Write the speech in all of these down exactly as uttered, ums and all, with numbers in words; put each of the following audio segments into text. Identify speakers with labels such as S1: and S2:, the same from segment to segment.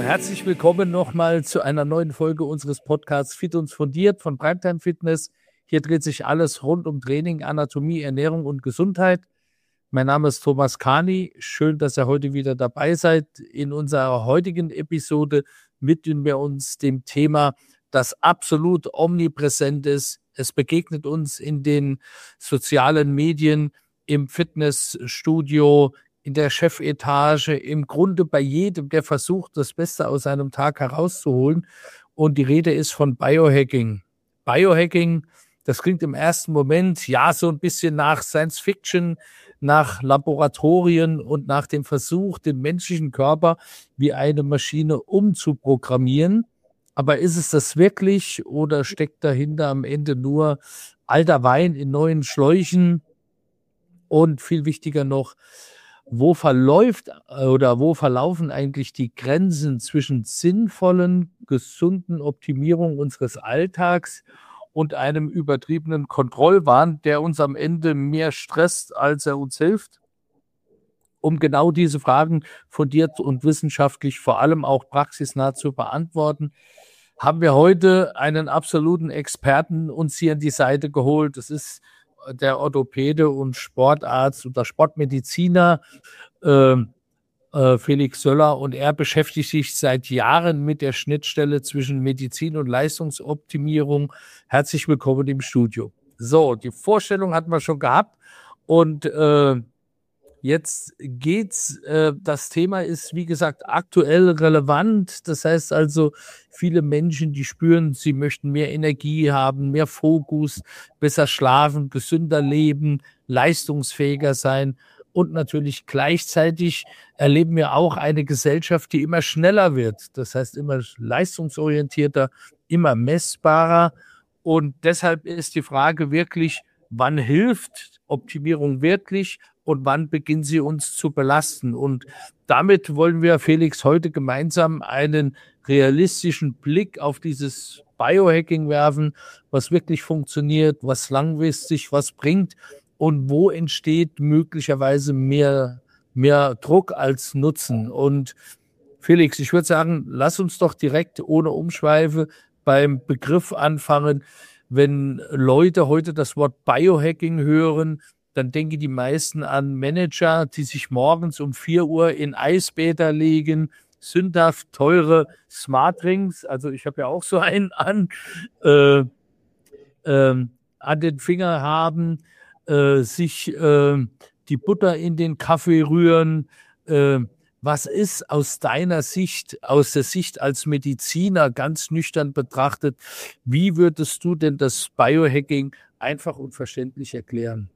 S1: herzlich willkommen nochmal zu einer neuen Folge unseres Podcasts Fit und Fundiert von Primetime Fitness. Hier dreht sich alles rund um Training, Anatomie, Ernährung und Gesundheit. Mein Name ist Thomas Kani. Schön, dass ihr heute wieder dabei seid. In unserer heutigen Episode widmen wir uns dem Thema, das absolut omnipräsent ist. Es begegnet uns in den sozialen Medien, im Fitnessstudio, in der Chefetage, im Grunde bei jedem, der versucht, das Beste aus seinem Tag herauszuholen. Und die Rede ist von Biohacking. Biohacking, das klingt im ersten Moment ja so ein bisschen nach Science Fiction, nach Laboratorien und nach dem Versuch, den menschlichen Körper wie eine Maschine umzuprogrammieren. Aber ist es das wirklich oder steckt dahinter am Ende nur alter Wein in neuen Schläuchen? Und viel wichtiger noch, wo verläuft oder wo verlaufen eigentlich die Grenzen zwischen sinnvollen, gesunden Optimierung unseres Alltags und einem übertriebenen Kontrollwahn, der uns am Ende mehr stresst, als er uns hilft? Um genau diese Fragen fundiert und wissenschaftlich, vor allem auch praxisnah zu beantworten, haben wir heute einen absoluten Experten uns hier an die Seite geholt. Das ist der Orthopäde und Sportarzt oder Sportmediziner äh, äh, Felix Söller, und er beschäftigt sich seit Jahren mit der Schnittstelle zwischen Medizin und Leistungsoptimierung. Herzlich willkommen im Studio. So, die Vorstellung hatten wir schon gehabt und äh, Jetzt geht's, äh, das Thema ist, wie gesagt, aktuell relevant. Das heißt also, viele Menschen, die spüren, sie möchten mehr Energie haben, mehr Fokus, besser schlafen, gesünder leben, leistungsfähiger sein. Und natürlich gleichzeitig erleben wir auch eine Gesellschaft, die immer schneller wird. Das heißt, immer leistungsorientierter, immer messbarer. Und deshalb ist die Frage wirklich, wann hilft Optimierung wirklich? Und wann beginnt sie uns zu belasten? Und damit wollen wir, Felix, heute gemeinsam einen realistischen Blick auf dieses Biohacking werfen, was wirklich funktioniert, was langfristig was bringt und wo entsteht möglicherweise mehr, mehr Druck als Nutzen. Und Felix, ich würde sagen, lass uns doch direkt ohne Umschweife beim Begriff anfangen. Wenn Leute heute das Wort Biohacking hören, dann denken die meisten an Manager, die sich morgens um vier Uhr in Eisbäder legen, sündhaft teure Smartdrinks, also ich habe ja auch so einen an, äh, äh, an den Finger haben, äh, sich äh, die Butter in den Kaffee rühren. Äh, was ist aus deiner Sicht, aus der Sicht als Mediziner ganz nüchtern betrachtet, wie würdest du denn das Biohacking einfach und verständlich erklären?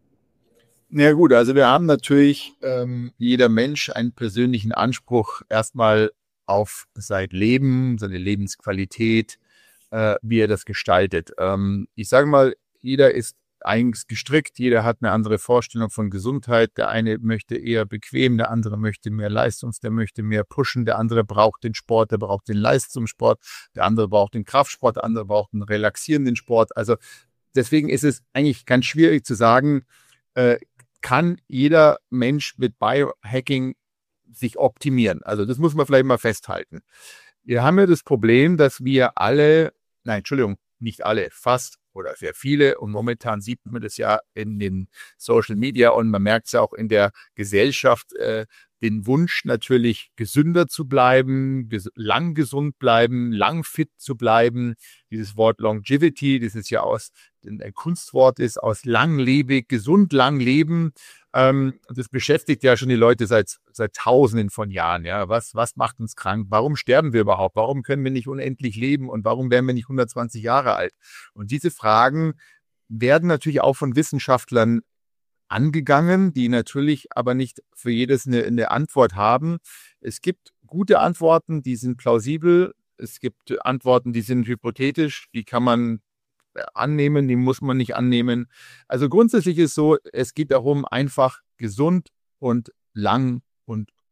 S2: Ja gut, also wir haben natürlich, ähm, jeder Mensch einen persönlichen Anspruch erstmal auf sein Leben, seine Lebensqualität, äh, wie er das gestaltet. Ähm, ich sage mal, jeder ist eigens gestrickt, jeder hat eine andere Vorstellung von Gesundheit. Der eine möchte eher bequem, der andere möchte mehr Leistungs, der möchte mehr pushen, der andere braucht den Sport, der braucht den Leistungssport, der andere braucht den Kraftsport, der andere braucht einen relaxierenden Sport. Also deswegen ist es eigentlich ganz schwierig zu sagen, äh, kann jeder Mensch mit Biohacking sich optimieren. Also das muss man vielleicht mal festhalten. Wir haben ja das Problem, dass wir alle, nein, Entschuldigung, nicht alle, fast oder sehr viele, und momentan sieht man das ja in den Social Media und man merkt es ja auch in der Gesellschaft, äh, den Wunsch natürlich gesünder zu bleiben, ges- lang gesund bleiben, lang fit zu bleiben. Dieses Wort Longevity, das ist ja aus ein Kunstwort ist, aus langlebig, gesund lang leben. Ähm, das beschäftigt ja schon die Leute seit seit Tausenden von Jahren. Ja, was was macht uns krank? Warum sterben wir überhaupt? Warum können wir nicht unendlich leben? Und warum werden wir nicht hundertzwanzig Jahre alt? Und diese Fragen werden natürlich auch von Wissenschaftlern angegangen, die natürlich aber nicht für jedes eine, eine Antwort haben. Es gibt gute Antworten, die sind plausibel. Es gibt Antworten, die sind hypothetisch, die kann man annehmen, die muss man nicht annehmen. Also grundsätzlich ist so, es geht darum, einfach gesund und lang und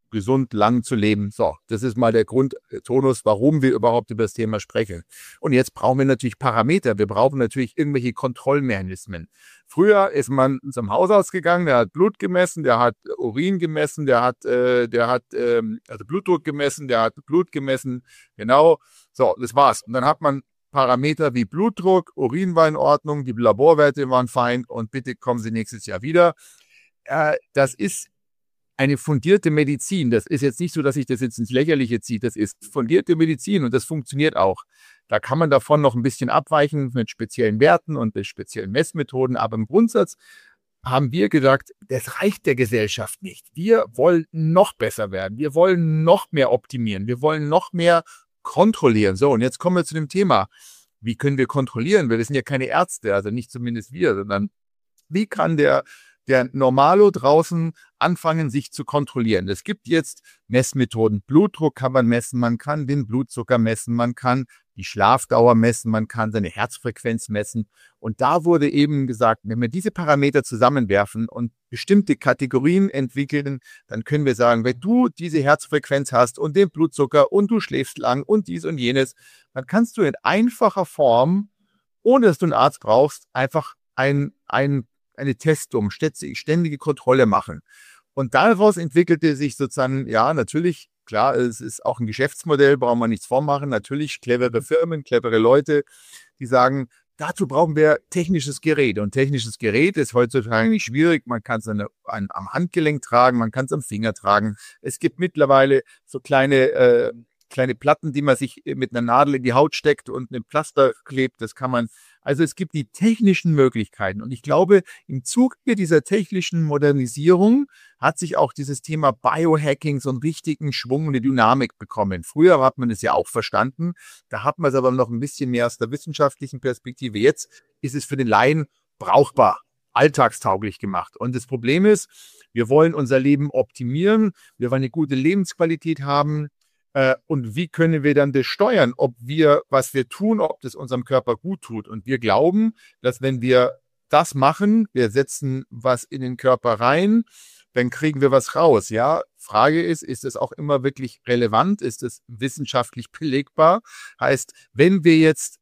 S2: gesund lang zu leben. So, das ist mal der Grundtonus, warum wir überhaupt über das Thema sprechen. Und jetzt brauchen wir natürlich Parameter. Wir brauchen natürlich irgendwelche Kontrollmechanismen. Früher ist man zum Hausarzt gegangen, der hat Blut gemessen, der hat Urin gemessen, der hat, äh, der hat ähm, also Blutdruck gemessen, der hat Blut gemessen. Genau. So, das war's. Und dann hat man Parameter wie Blutdruck, Urin war in Ordnung, die Laborwerte waren fein und bitte kommen Sie nächstes Jahr wieder. Äh, das ist eine fundierte Medizin. Das ist jetzt nicht so, dass ich das jetzt ins Lächerliche ziehe. Das ist fundierte Medizin und das funktioniert auch. Da kann man davon noch ein bisschen abweichen mit speziellen Werten und mit speziellen Messmethoden. Aber im Grundsatz haben wir gesagt, das reicht der Gesellschaft nicht. Wir wollen noch besser werden. Wir wollen noch mehr optimieren. Wir wollen noch mehr kontrollieren. So, und jetzt kommen wir zu dem Thema. Wie können wir kontrollieren? Wir sind ja keine Ärzte, also nicht zumindest wir, sondern wie kann der der Normalo draußen anfangen, sich zu kontrollieren. Es gibt jetzt Messmethoden. Blutdruck kann man messen, man kann den Blutzucker messen, man kann die Schlafdauer messen, man kann seine Herzfrequenz messen. Und da wurde eben gesagt, wenn wir diese Parameter zusammenwerfen und bestimmte Kategorien entwickeln, dann können wir sagen, wenn du diese Herzfrequenz hast und den Blutzucker und du schläfst lang und dies und jenes, dann kannst du in einfacher Form, ohne dass du einen Arzt brauchst, einfach ein, ein eine Testung, ständige Kontrolle machen. Und daraus entwickelte sich sozusagen, ja, natürlich, klar, es ist auch ein Geschäftsmodell, brauchen wir nichts vormachen, natürlich clevere Firmen, clevere Leute, die sagen, dazu brauchen wir technisches Gerät. Und technisches Gerät ist heutzutage nicht schwierig, man kann es an, an, am Handgelenk tragen, man kann es am Finger tragen. Es gibt mittlerweile so kleine äh, kleine Platten, die man sich mit einer Nadel in die Haut steckt und ein Pflaster klebt. Das kann man, also es gibt die technischen Möglichkeiten. Und ich glaube, im Zuge dieser technischen Modernisierung hat sich auch dieses Thema Biohacking so einen richtigen Schwung und eine Dynamik bekommen. Früher hat man es ja auch verstanden. Da hat man es aber noch ein bisschen mehr aus der wissenschaftlichen Perspektive. Jetzt ist es für den Laien brauchbar, alltagstauglich gemacht. Und das Problem ist, wir wollen unser Leben optimieren. Wir wollen eine gute Lebensqualität haben. Und wie können wir dann das steuern, ob wir, was wir tun, ob das unserem Körper gut tut? Und wir glauben, dass wenn wir das machen, wir setzen was in den Körper rein, dann kriegen wir was raus. Ja, Frage ist, ist es auch immer wirklich relevant? Ist es wissenschaftlich belegbar? Heißt, wenn wir jetzt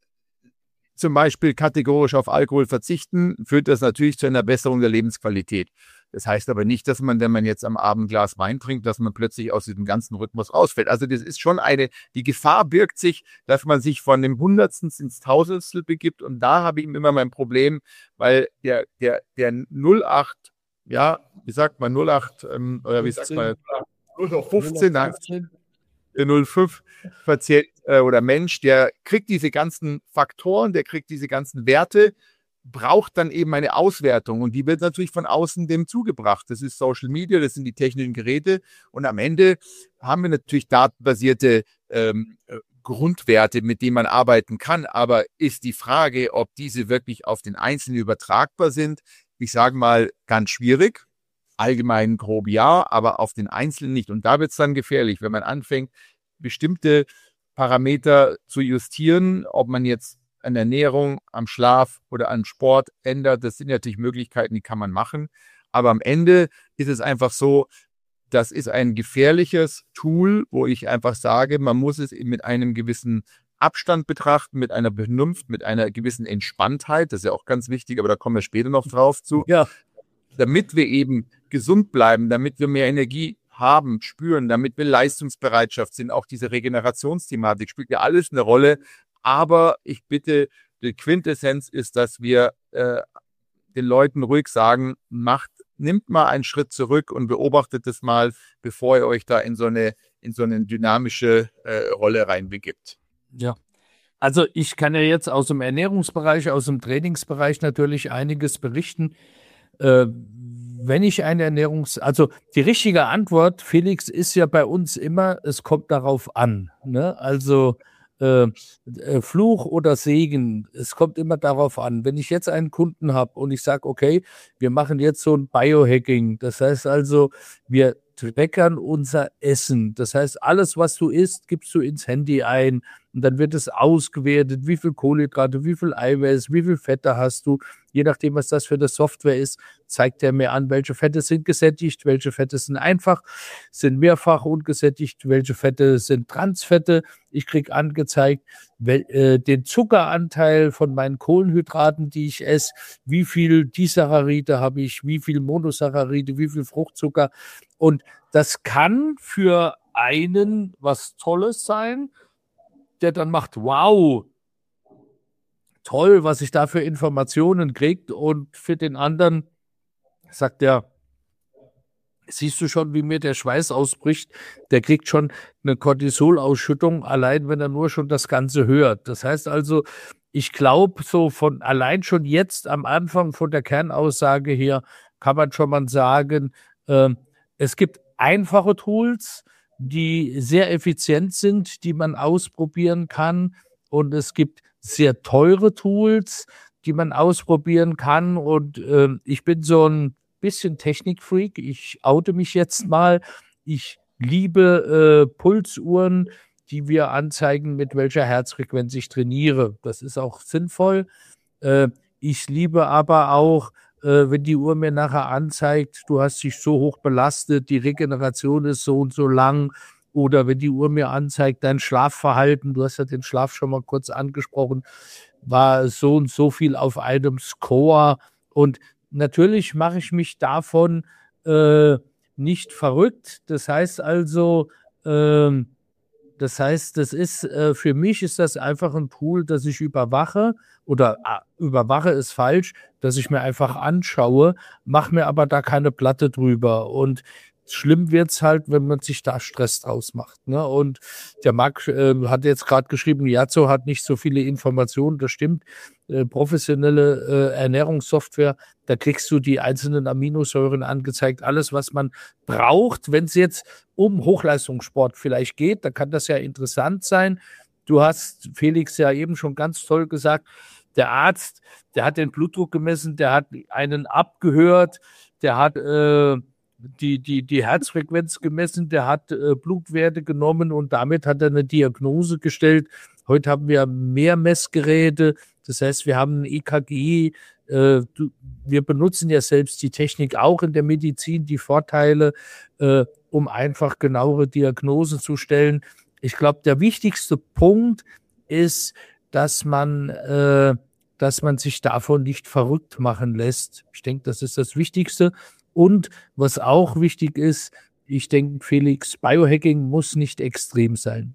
S2: zum Beispiel kategorisch auf Alkohol verzichten, führt das natürlich zu einer Besserung der Lebensqualität. Das heißt aber nicht, dass man, wenn man jetzt am Abend ein Glas Wein trinkt, dass man plötzlich aus diesem ganzen Rhythmus rausfällt. Also das ist schon eine, die Gefahr birgt sich, dass man sich von dem Hundertstel ins Tausendstel begibt. Und da habe ich immer mein Problem, weil der, der, der null Komma acht, ja, wie sagt man, null Komma acht, ähm, oder wie sagt man, null Komma fünfzehn, der null Komma fünf Patient äh, oder Mensch, der kriegt diese ganzen Faktoren, der kriegt diese ganzen Werte, braucht dann eben eine Auswertung und die wird natürlich von außen dem zugebracht. Das ist Social Media, das sind die technischen Geräte und am Ende haben wir natürlich datenbasierte ähm, Grundwerte, mit denen man arbeiten kann, aber ist die Frage, ob diese wirklich auf den Einzelnen übertragbar sind, ich sage mal, ganz schwierig. Allgemein grob ja, aber auf den Einzelnen nicht. Und da wird es dann gefährlich, wenn man anfängt, bestimmte Parameter zu justieren, ob man jetzt an der Ernährung, am Schlaf oder an Sport ändert. Das sind natürlich Möglichkeiten, die kann man machen. Aber am Ende ist es einfach so, das ist ein gefährliches Tool, wo ich einfach sage, man muss es mit einem gewissen Abstand betrachten, mit einer Vernunft, mit einer gewissen Entspanntheit. Das ist ja auch ganz wichtig, aber da kommen wir später noch drauf zu.
S1: Ja.
S2: Damit wir eben gesund bleiben, damit wir mehr Energie haben, spüren, damit wir Leistungsbereitschaft sind. Auch diese Regenerationsthematik spielt ja alles eine Rolle. Aber ich bitte, die Quintessenz ist, dass wir äh, den Leuten ruhig sagen, macht, nimmt mal einen Schritt zurück und beobachtet es mal, bevor ihr euch da in so eine, in so eine dynamische äh, Rolle reinbegibt.
S1: Ja. Also ich kann ja jetzt aus dem Ernährungsbereich, aus dem Trainingsbereich natürlich einiges berichten. Äh, wenn ich eine Ernährungs-, also die richtige Antwort, Felix, ist ja bei uns immer, es kommt darauf an. Ne? Also äh, äh, Fluch oder Segen, es kommt immer darauf an. Wenn ich jetzt einen Kunden habe und ich sage, okay, wir machen jetzt so ein Biohacking, das heißt also, wir trackern unser Essen. Das heißt, alles, was du isst, gibst du ins Handy ein. und dann wird es ausgewertet, wie viel Kohlenhydrate, wie viel Eiweiß, wie viel Fette hast du. Je nachdem, was das für eine Software ist, zeigt er mir an, welche Fette sind gesättigt, welche Fette sind einfach, sind mehrfach ungesättigt, welche Fette sind Transfette. Ich kriege angezeigt, wel, äh, den Zuckeranteil von meinen Kohlenhydraten, die ich esse, wie viel Disaccharide habe ich, wie viel Monosaccharide, wie viel Fruchtzucker. Und das kann für einen was Tolles sein, der dann macht, wow, toll, was ich da für Informationen kriegt, und für den anderen sagt er, siehst du schon, wie mir der Schweiß ausbricht, der kriegt schon eine Cortisolausschüttung, allein wenn er nur schon das Ganze hört. Das heißt also, ich glaube, so von allein schon jetzt am Anfang von der Kernaussage her kann man schon mal sagen, äh, es gibt einfache Tools, die sehr effizient sind, die man ausprobieren kann, und es gibt sehr teure Tools, die man ausprobieren kann, und äh, ich bin so ein bisschen Technikfreak, ich oute mich jetzt mal, ich liebe äh, Pulsuhren, die wir anzeigen, mit welcher Herzfrequenz ich trainiere. Das ist auch sinnvoll. Äh, ich liebe aber auch, äh, wenn die Uhr mir nachher anzeigt, du hast dich so hoch belastet, die Regeneration ist so und so lang, oder wenn die Uhr mir anzeigt, dein Schlafverhalten, du hast ja den Schlaf schon mal kurz angesprochen, war so und so viel auf einem Score. Und natürlich mache ich mich davon äh, nicht verrückt. Das heißt also, ähm, das heißt, das ist äh, für mich ist das einfach ein Tool, das ich überwache, oder äh, überwache ist falsch, dass ich mir einfach anschaue, mache mir aber da keine Platte drüber. Und schlimm wird's halt, wenn man sich da Stress draus macht, ne? Und der Marc äh, hat jetzt gerade geschrieben, Yazoo hat nicht so viele Informationen. Das stimmt. Äh, professionelle äh, Ernährungssoftware, da kriegst du die einzelnen Aminosäuren angezeigt, alles, was man braucht. Wenn es jetzt um Hochleistungssport vielleicht geht, dann kann das ja interessant sein. Du hast, Felix, ja eben schon ganz toll gesagt, der Arzt, der hat den Blutdruck gemessen, der hat einen abgehört, der hat äh, die, die, die Herzfrequenz gemessen, der hat äh, Blutwerte genommen, und damit hat er eine Diagnose gestellt. Heute haben wir mehr Messgeräte, das heißt, wir haben ein E K G, äh, du, wir benutzen ja selbst die Technik auch in der Medizin, die Vorteile, äh, um einfach genauere Diagnosen zu stellen. Ich glaube, der wichtigste Punkt ist, dass man, äh, dass man sich davon nicht verrückt machen lässt. Ich denke, das ist das Wichtigste. Und was auch wichtig ist, ich denke, Felix, Biohacking muss nicht extrem sein.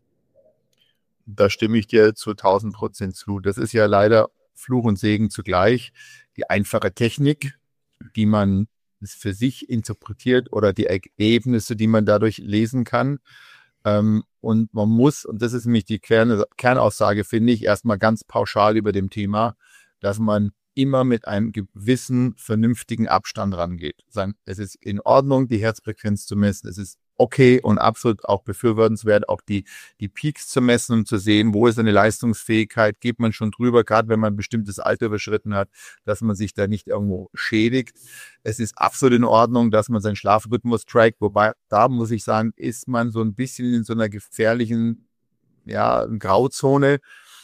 S2: Da stimme ich dir zu tausend Prozent zu. Das ist ja leider Fluch und Segen zugleich. Die einfache Technik, die man für sich interpretiert, oder die Ergebnisse, die man dadurch lesen kann. Ähm, und man muss, und das ist nämlich die Kern, Kernaussage, finde ich, erstmal ganz pauschal über dem Thema, dass man immer mit einem gewissen, vernünftigen Abstand rangeht. Sagen, es ist in Ordnung, die Herzfrequenz zu messen. Es ist okay und absolut auch befürwortenswert, auch die, die Peaks zu messen und zu sehen, wo ist eine Leistungsfähigkeit, geht man schon drüber, gerade wenn man ein bestimmtes Alter überschritten hat, dass man sich da nicht irgendwo schädigt. Es ist absolut in Ordnung, dass man seinen Schlafrhythmus trackt, wobei, da muss ich sagen, ist man so ein bisschen in so einer gefährlichen, ja, Grauzone.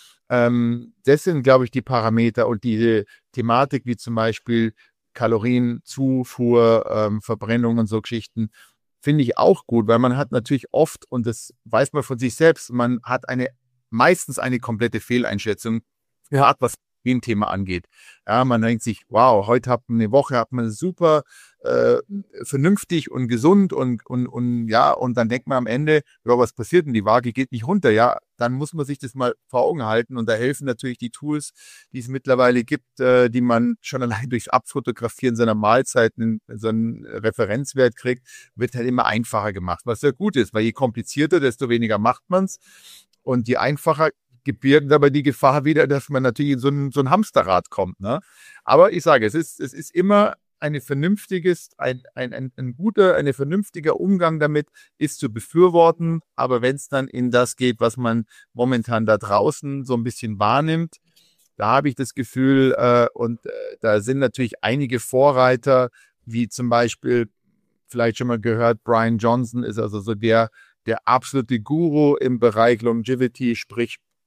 S2: Ähm, das sind, glaube ich, die Parameter und diese Thematik, wie zum Beispiel Kalorienzufuhr, ähm, Verbrennung und so Geschichten, finde ich auch gut, weil man hat natürlich oft, und das weiß man von sich selbst, man hat eine meistens eine komplette Fehleinschätzung, ja, was ein Thema angeht. Ja, man denkt sich, wow, heute hat man eine Woche, hat man super äh, vernünftig und gesund und, und, und ja, und dann denkt man am Ende, ja, was passiert denn? Die Waage geht nicht runter. Ja, dann muss man sich das mal vor Augen halten, und da helfen natürlich die Tools, die es mittlerweile gibt, äh, die man schon allein durchs Abfotografieren seiner Mahlzeiten so einen Referenzwert kriegt, wird halt immer einfacher gemacht, was sehr gut ist, weil je komplizierter, desto weniger macht man es, und je einfacher gebirgt aber die Gefahr wieder, dass man natürlich in so ein, so ein Hamsterrad kommt. Ne? Aber ich sage, es ist, es ist immer ein vernünftiges, ein, ein, ein, ein guter, ein vernünftiger Umgang damit ist zu befürworten. Aber wenn es dann in das geht, was man momentan da draußen so ein bisschen wahrnimmt, da habe ich das Gefühl, äh, und äh, da sind natürlich einige Vorreiter, wie zum Beispiel, vielleicht schon mal gehört, Brian Johnson ist also so der, der absolute Guru im Bereich Longevity, sprich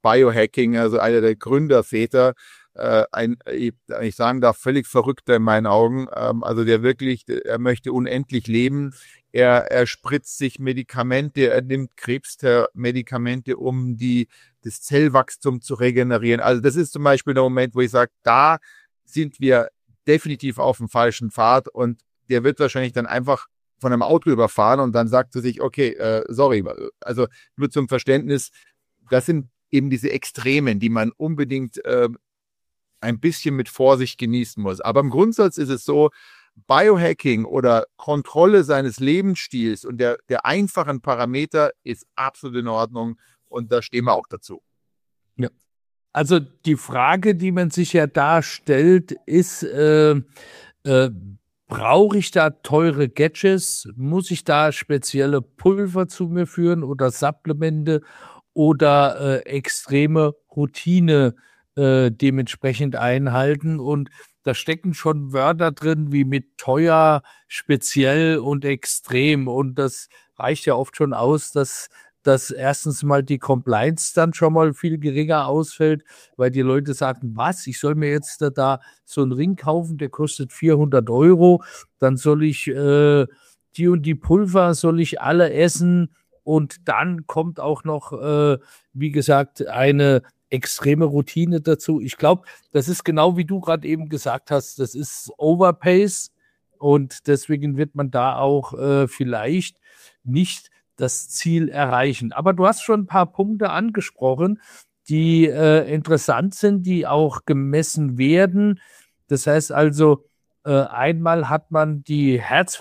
S2: Biohacking, also einer der Gründerväter, äh, ein, ich sagen darf, völlig Verrückter in meinen Augen. Ähm, also der wirklich, er möchte unendlich leben. Er, er spritzt sich Medikamente, er nimmt Krebsmedikamente, um die, das Zellwachstum zu regenerieren. Also das ist zum Beispiel der Moment, wo ich sage, da sind wir definitiv auf dem falschen Pfad und der wird wahrscheinlich dann einfach von einem Auto überfahren und dann sagt er sich, okay, äh, sorry, also nur zum Verständnis, das sind eben diese Extremen, die man unbedingt äh, ein bisschen mit Vorsicht genießen muss. Aber im Grundsatz ist es so, Biohacking oder Kontrolle seines Lebensstils und der, der einfachen Parameter ist absolut in Ordnung und da stehen wir auch dazu.
S1: Ja. Also die Frage, die man sich ja da stellt, ist, äh, äh, brauche ich da teure Gadgets? Muss ich da spezielle Pulver zu mir führen oder Supplemente oder äh, extreme Routine äh, dementsprechend einhalten? Und da stecken schon Wörter drin wie mit teuer, speziell und extrem. Und das reicht ja oft schon aus, dass dass erstens mal die Compliance dann schon mal viel geringer ausfällt, weil die Leute sagen, was, ich soll mir jetzt da, da so einen Ring kaufen, der kostet vierhundert Euro, dann soll ich äh, die und die Pulver, soll ich alle essen und dann kommt auch noch, äh, wie gesagt, eine extreme Routine dazu. Ich glaube, das ist genau wie du gerade eben gesagt hast, das ist Overpace und deswegen wird man da auch äh, vielleicht nicht das Ziel erreichen. Aber du hast schon ein paar Punkte angesprochen, die äh, interessant sind, die auch gemessen werden. Das heißt also, äh, einmal hat man die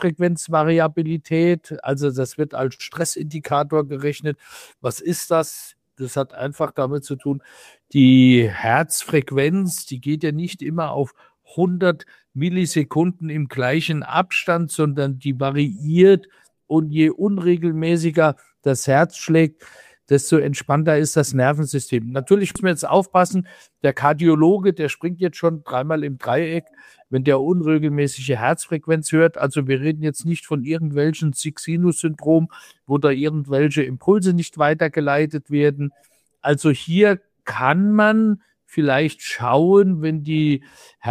S1: Herzfrequenzvariabilität, also das wird als Stressindikator gerechnet. Was ist das? Das hat einfach damit zu tun, die Herzfrequenz, die geht ja nicht immer auf hundert Millisekunden im gleichen Abstand, sondern die variiert. Und je unregelmäßiger das Herz schlägt, desto entspannter ist das Nervensystem. Natürlich muss man jetzt aufpassen, der Kardiologe, der springt jetzt schon dreimal im Dreieck, wenn der unregelmäßige Herzfrequenz hört. Also wir reden jetzt nicht von irgendwelchen Sick-Sinus-Syndrom, wo da irgendwelche Impulse nicht weitergeleitet werden. Also hier kann man vielleicht schauen, wenn die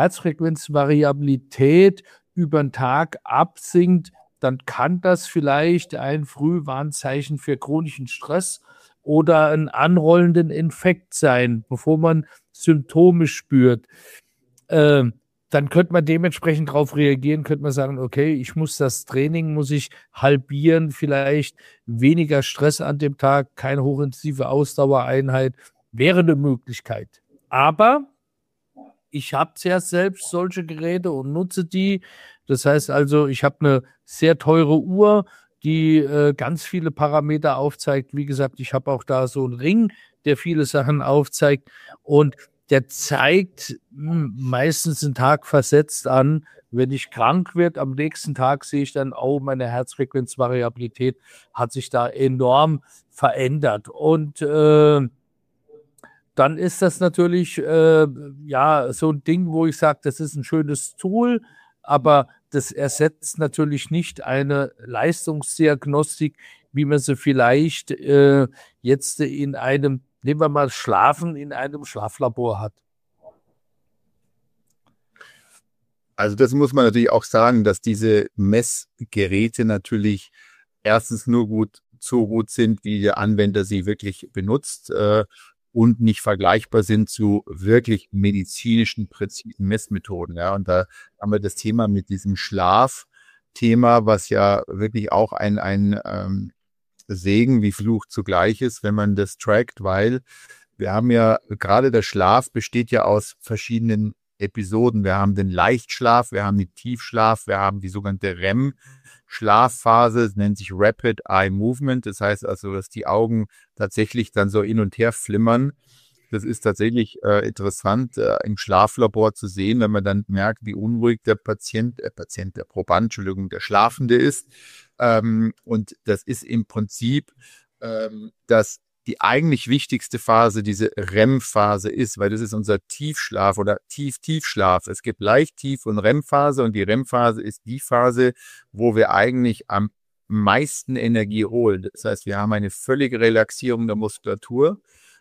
S1: Herzfrequenzvariabilität über den Tag absinkt, dann kann das vielleicht ein Frühwarnzeichen für chronischen Stress oder einen anrollenden Infekt sein, bevor man Symptome spürt. Äh, dann könnte man dementsprechend darauf reagieren, könnte man sagen, okay, ich muss das Training, muss ich halbieren, vielleicht weniger Stress an dem Tag, keine hochintensive Ausdauereinheit, wäre eine Möglichkeit. Aber ich habe ja selbst solche Geräte und nutze die. Das heißt also, ich habe eine sehr teure Uhr, die äh, ganz viele Parameter aufzeigt. Wie gesagt, ich habe auch da so einen Ring, der viele Sachen aufzeigt. Und der zeigt mh, meistens einen Tag versetzt an. Wenn ich krank werde, am nächsten Tag sehe ich dann, oh, meine Herzfrequenzvariabilität hat sich da enorm verändert. Und äh, dann ist das natürlich äh, ja so ein Ding, wo ich sage, das ist ein schönes Tool, aber das ersetzt natürlich nicht eine Leistungsdiagnostik, wie man sie vielleicht äh, jetzt in einem, nehmen wir mal Schlafen, in einem Schlaflabor hat.
S2: Also das muss man natürlich auch sagen, dass diese Messgeräte natürlich erstens nur gut, so gut sind, wie der Anwender sie wirklich benutzt äh, und nicht vergleichbar sind zu wirklich medizinischen, präzisen Messmethoden. Ja, und da haben wir das Thema mit diesem Schlafthema, was ja wirklich auch ein, ein ähm, Segen wie Fluch zugleich ist, wenn man das trackt, weil wir haben ja, gerade der Schlaf besteht ja aus verschiedenen Episoden. Wir haben den Leichtschlaf, wir haben den Tiefschlaf, wir haben die sogenannte R E M-Schlafphase, es nennt sich Rapid Eye Movement. Das heißt also, dass die Augen tatsächlich dann so hin und her flimmern. Das ist tatsächlich äh, interessant äh, im Schlaflabor zu sehen, wenn man dann merkt, wie unruhig der Patient, äh, Patient, der Proband, Entschuldigung, der Schlafende ist. Ähm, und das ist im Prinzip ähm, das die eigentlich wichtigste Phase diese R E M-Phase ist, weil das ist unser Tiefschlaf oder Tief-Tiefschlaf. Es gibt Leicht-Tief- und R E M-Phase und die R E M-Phase ist die Phase, wo wir eigentlich am meisten Energie holen. Das heißt, wir haben eine völlige Relaxierung der Muskulatur.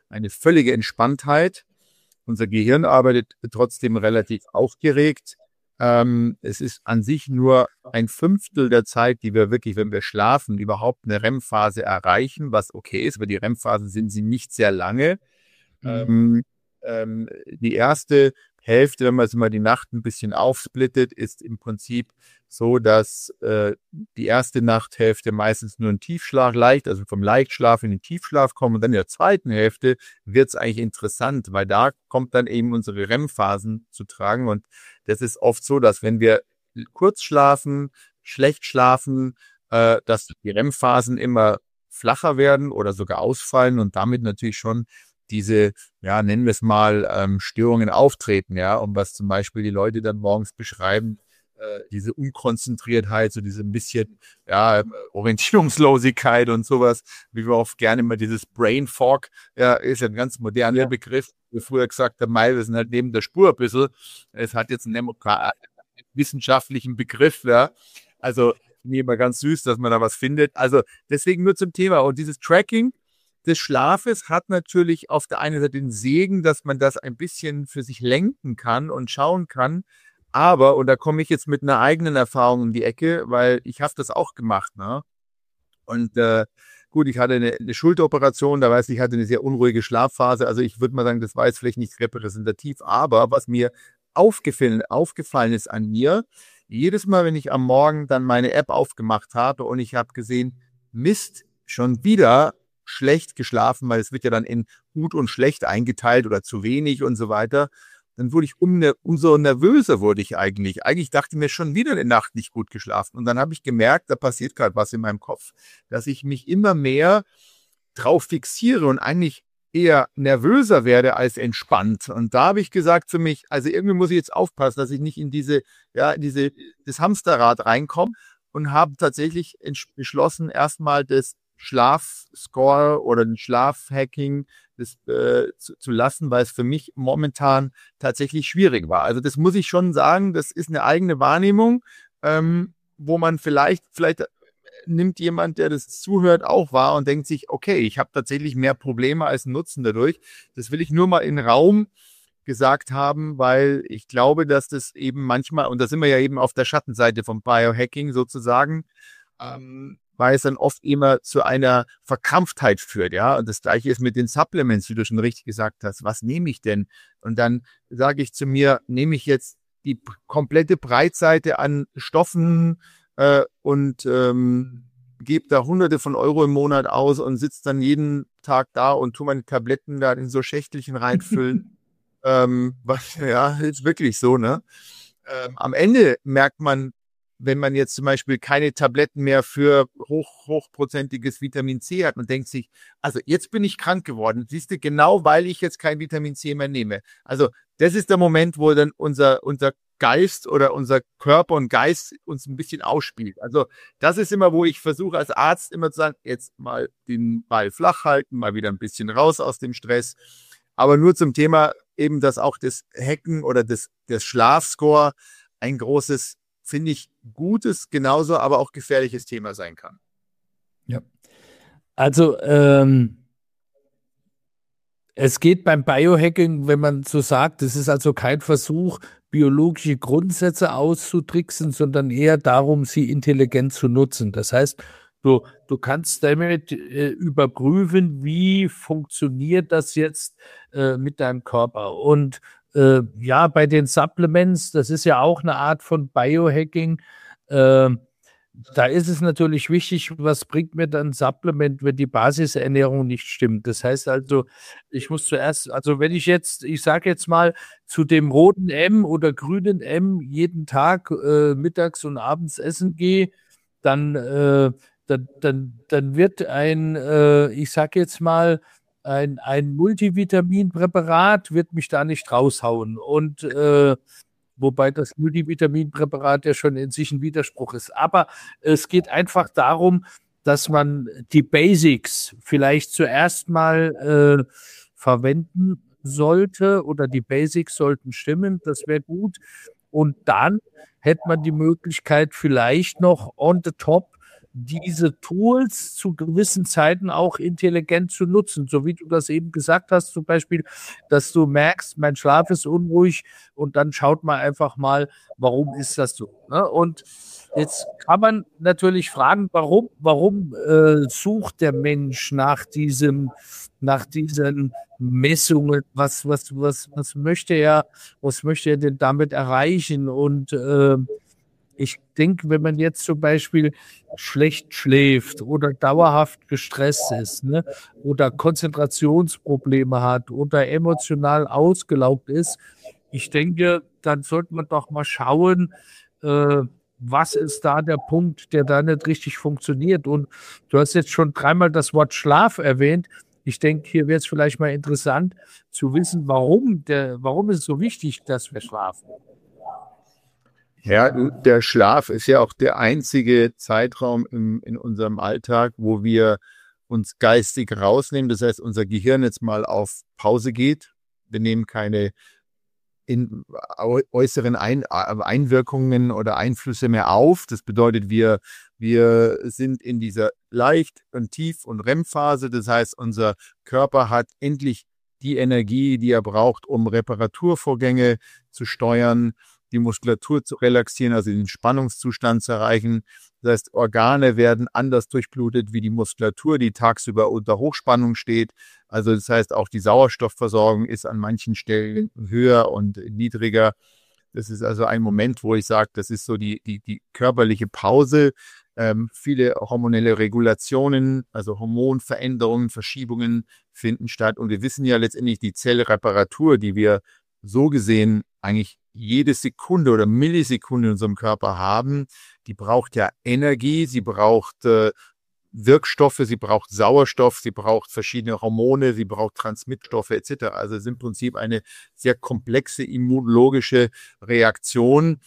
S2: eine völlige Entspanntheit. Unser Gehirn arbeitet trotzdem relativ aufgeregt. Ähm, es ist an sich nur ein Fünftel der Zeit, die wir wirklich, wenn wir schlafen, überhaupt eine R E M-Phase erreichen, was okay ist, weil die R E M-Phasen sind sie nicht sehr lange. Mhm. Ähm, ähm, die erste Hälfte, wenn man es mal die Nacht ein bisschen aufsplittet, ist im Prinzip so, dass äh, die erste Nachthälfte meistens nur ein Tiefschlaf leicht, also vom Leichtschlaf in den Tiefschlaf kommen, und dann in der zweiten Hälfte wird es eigentlich interessant, weil da kommt dann eben unsere R E M-Phasen zu tragen, und das ist oft so, dass wenn wir kurz schlafen, schlecht schlafen, äh, dass die R E M-Phasen immer flacher werden oder sogar ausfallen und damit natürlich schon diese, ja, nennen wir es mal, ähm, Störungen auftreten, ja, und was zum Beispiel die Leute dann morgens beschreiben, äh, diese Unkonzentriertheit, so diese ein bisschen, ja, Orientierungslosigkeit und sowas, wie wir oft gerne immer dieses Brain Fog, ja, ist ja ein ganz moderner ja. Begriff, wie früher gesagt haben, wir sind halt neben der Spur ein bisschen, es hat jetzt einen, Demokrat- einen wissenschaftlichen Begriff, ja, also nie immer ganz süß, dass man da was findet, also deswegen nur zum Thema, und dieses Tracking des Schlafes hat natürlich auf der einen Seite den Segen, dass man das ein bisschen für sich lenken kann und schauen kann. Aber, und da komme ich jetzt mit einer eigenen Erfahrung in die Ecke, weil ich habe das auch gemacht. Ne? Und äh, gut, ich hatte eine, eine Schulteroperation, da weiß ich, ich hatte eine sehr unruhige Schlafphase. Also ich würde mal sagen, das war jetzt vielleicht nicht repräsentativ. Aber was mir aufgefallen, aufgefallen ist an mir, jedes Mal, wenn ich am Morgen dann meine App aufgemacht habe und ich habe gesehen, Mist, schon wieder schlecht geschlafen, weil es wird ja dann in gut und schlecht eingeteilt oder zu wenig und so weiter. Dann wurde ich um, umso nervöser wurde ich eigentlich. Eigentlich dachte ich mir schon wieder eine Nacht nicht gut geschlafen. Und dann habe ich gemerkt, da passiert gerade was in meinem Kopf, dass ich mich immer mehr drauf fixiere und eigentlich eher nervöser werde als entspannt. Und da habe ich gesagt für mich, also irgendwie muss ich jetzt aufpassen, dass ich nicht in diese, ja, in diese, das Hamsterrad reinkomme, und habe tatsächlich beschlossen, erstmal das Schlafscore oder den Schlafhacking das, äh, zu, zu lassen, weil es für mich momentan tatsächlich schwierig war. Also das muss ich schon sagen, das ist eine eigene Wahrnehmung, ähm, wo man vielleicht, vielleicht nimmt jemand, der das zuhört, auch wahr und denkt sich, okay, ich habe tatsächlich mehr Probleme als Nutzen dadurch. Das will ich nur mal in den Raum gesagt haben, weil ich glaube, dass das eben manchmal, und da sind wir ja eben auf der Schattenseite vom Biohacking sozusagen, ähm, weil es dann oft immer zu einer Verkrampftheit führt, ja. Und das Gleiche ist mit den Supplements, wie du schon richtig gesagt hast. Was nehme ich denn? Und dann sage ich zu mir, nehme ich jetzt die komplette Breitseite an Stoffen äh, und ähm, gebe da Hunderte von Euro im Monat aus und sitze dann jeden Tag da und tue meine Tabletten da in so Schächtelchen reinfüllen. ähm, was, ja, ist wirklich so, ne? Ähm, am Ende merkt man, wenn man jetzt zum Beispiel keine Tabletten mehr für hoch, hochprozentiges Vitamin C hat und denkt sich, also jetzt bin ich krank geworden, siehst du, genau weil ich jetzt kein Vitamin C mehr nehme. Also das ist der Moment, wo dann unser, unser Geist oder unser Körper und Geist uns ein bisschen ausspielt. Also das ist immer, wo ich versuche als Arzt immer zu sagen, jetzt mal den Ball flach halten, mal wieder ein bisschen raus aus dem Stress. Aber nur zum Thema eben, dass auch das Hacken oder das, das Schlafscore ein großes, finde ich, gutes, genauso, aber auch gefährliches Thema sein kann.
S1: Ja. Also, ähm, es geht beim Biohacking, wenn man so sagt, es ist also kein Versuch, biologische Grundsätze auszutricksen, sondern eher darum, sie intelligent zu nutzen. Das heißt, du, du kannst damit äh, überprüfen, wie funktioniert das jetzt äh, mit deinem Körper. Und äh, ja, bei den Supplements, das ist ja auch eine Art von Biohacking. Äh, Da ist es natürlich wichtig, was bringt mir dann ein Supplement, wenn die Basisernährung nicht stimmt. Das heißt also, ich muss zuerst, also wenn ich jetzt, ich sage jetzt mal, zu dem roten M oder grünen M jeden Tag äh, mittags und abends essen gehe, dann, äh, dann, dann, dann wird ein, äh, ich sage jetzt mal, ein, ein Multivitaminpräparat wird mich da nicht raushauen. Und äh, wobei das Multivitaminpräparat ja schon in sich ein Widerspruch ist. Aber es geht einfach darum, dass man die Basics vielleicht zuerst mal äh, verwenden sollte oder die Basics sollten stimmen, das wäre gut. Und dann hätte man die Möglichkeit vielleicht noch on the top diese Tools zu gewissen Zeiten auch intelligent zu nutzen. So wie du das eben gesagt hast, zum Beispiel, dass du merkst, mein Schlaf ist unruhig und dann schaut man einfach mal, warum ist das so? Ne? Und jetzt kann man natürlich fragen, warum, warum äh, sucht der Mensch nach diesem, nach diesen Messungen? Was, was, was, was möchte er, was möchte er denn damit erreichen? Und äh, ich denke, wenn man jetzt zum Beispiel schlecht schläft oder dauerhaft gestresst ist, ne, oder Konzentrationsprobleme hat oder emotional ausgelaugt ist, ich denke, dann sollte man doch mal schauen, äh, was ist da der Punkt, der da nicht richtig funktioniert. Und du hast jetzt schon dreimal das Wort Schlaf erwähnt. Ich denke, hier wäre es vielleicht mal interessant zu wissen, warum, der, warum ist es so wichtig, dass wir schlafen.
S2: Ja, der Schlaf ist ja auch der einzige Zeitraum im, in unserem Alltag, wo wir uns geistig rausnehmen. Das heißt, unser Gehirn jetzt mal auf Pause geht. Wir nehmen keine in äußeren Ein Einwirkungen oder Einflüsse mehr auf. Das bedeutet, wir, wir sind in dieser Leicht- und Tief- und R E M-Phase. Das heißt, unser Körper hat endlich die Energie, die er braucht, um Reparaturvorgänge zu steuern, die Muskulatur zu relaxieren, also den Spannungszustand zu erreichen. Das heißt, Organe werden anders durchblutet wie die Muskulatur, die tagsüber unter Hochspannung steht. Also das heißt, auch die Sauerstoffversorgung ist an manchen Stellen höher und niedriger. Das ist also ein Moment, wo ich sage, das ist so die, die, die körperliche Pause. Ähm, viele hormonelle Regulationen, also Hormonveränderungen, Verschiebungen finden statt. Und wir wissen ja letztendlich, die Zellreparatur, die wir so gesehen eigentlich jede Sekunde oder Millisekunde in unserem Körper haben, die braucht ja Energie, sie braucht äh, Wirkstoffe, sie braucht Sauerstoff, sie braucht verschiedene Hormone, sie braucht Transmittstoffe et cetera. Also es ist im Prinzip eine sehr komplexe immunologische Reaktion,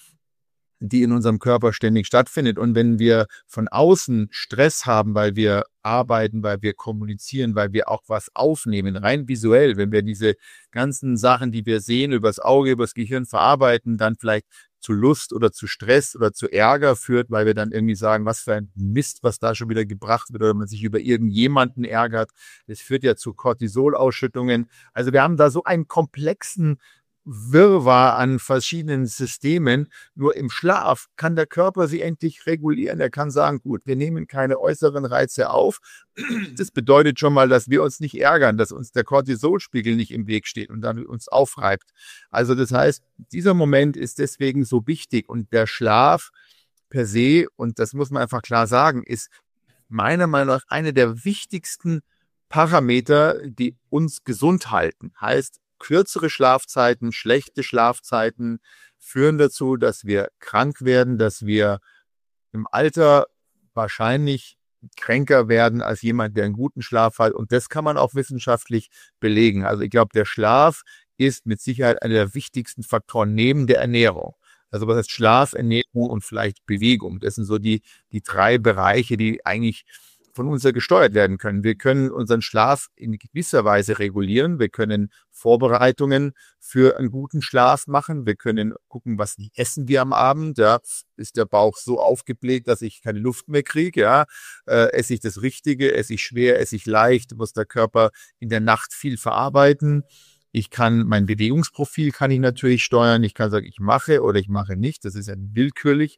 S2: die in unserem Körper ständig stattfindet. Und wenn wir von außen Stress haben, weil wir arbeiten, weil wir kommunizieren, weil wir auch was aufnehmen, rein visuell, wenn wir diese ganzen Sachen, die wir sehen, übers Auge, übers Gehirn verarbeiten, dann vielleicht zu Lust oder zu Stress oder zu Ärger führt, weil wir dann irgendwie sagen, was für ein Mist, was da schon wieder gebracht wird, oder man sich über irgendjemanden ärgert. Das führt ja zu Cortisolausschüttungen. Also wir haben da so einen komplexen Wirrwarr an verschiedenen Systemen. Nur im Schlaf kann der Körper sie endlich regulieren. Er kann sagen, gut, wir nehmen keine äußeren Reize auf. Das bedeutet schon mal, dass wir uns nicht ärgern, dass uns der Cortisolspiegel nicht im Weg steht und dann uns aufreibt. Also das heißt, dieser Moment ist deswegen so wichtig. Und der Schlaf per se, und das muss man einfach klar sagen, ist meiner Meinung nach eine der wichtigsten Parameter, die uns gesund halten. Heißt, kürzere Schlafzeiten, schlechte Schlafzeiten führen dazu, dass wir krank werden, dass wir im Alter wahrscheinlich kränker werden als jemand, der einen guten Schlaf hat. Und das kann man auch wissenschaftlich belegen. Also ich glaube, der Schlaf ist mit Sicherheit einer der wichtigsten Faktoren neben der Ernährung. Also was heißt Schlaf, Ernährung und vielleicht Bewegung? Das sind so die, die drei Bereiche, die eigentlich von uns ja gesteuert werden können. Wir können unseren Schlaf in gewisser Weise regulieren. Wir können Vorbereitungen für einen guten Schlaf machen. Wir können gucken, was essen wir am Abend. Ja, ist der Bauch so aufgebläht, dass ich keine Luft mehr kriege? Ja, äh, esse ich das Richtige? Esse ich schwer? Esse ich leicht? Muss der Körper in der Nacht viel verarbeiten? Ich kann mein Bewegungsprofil kann ich natürlich steuern. Ich kann sagen, ich mache oder ich mache nicht. Das ist ein willkürlich,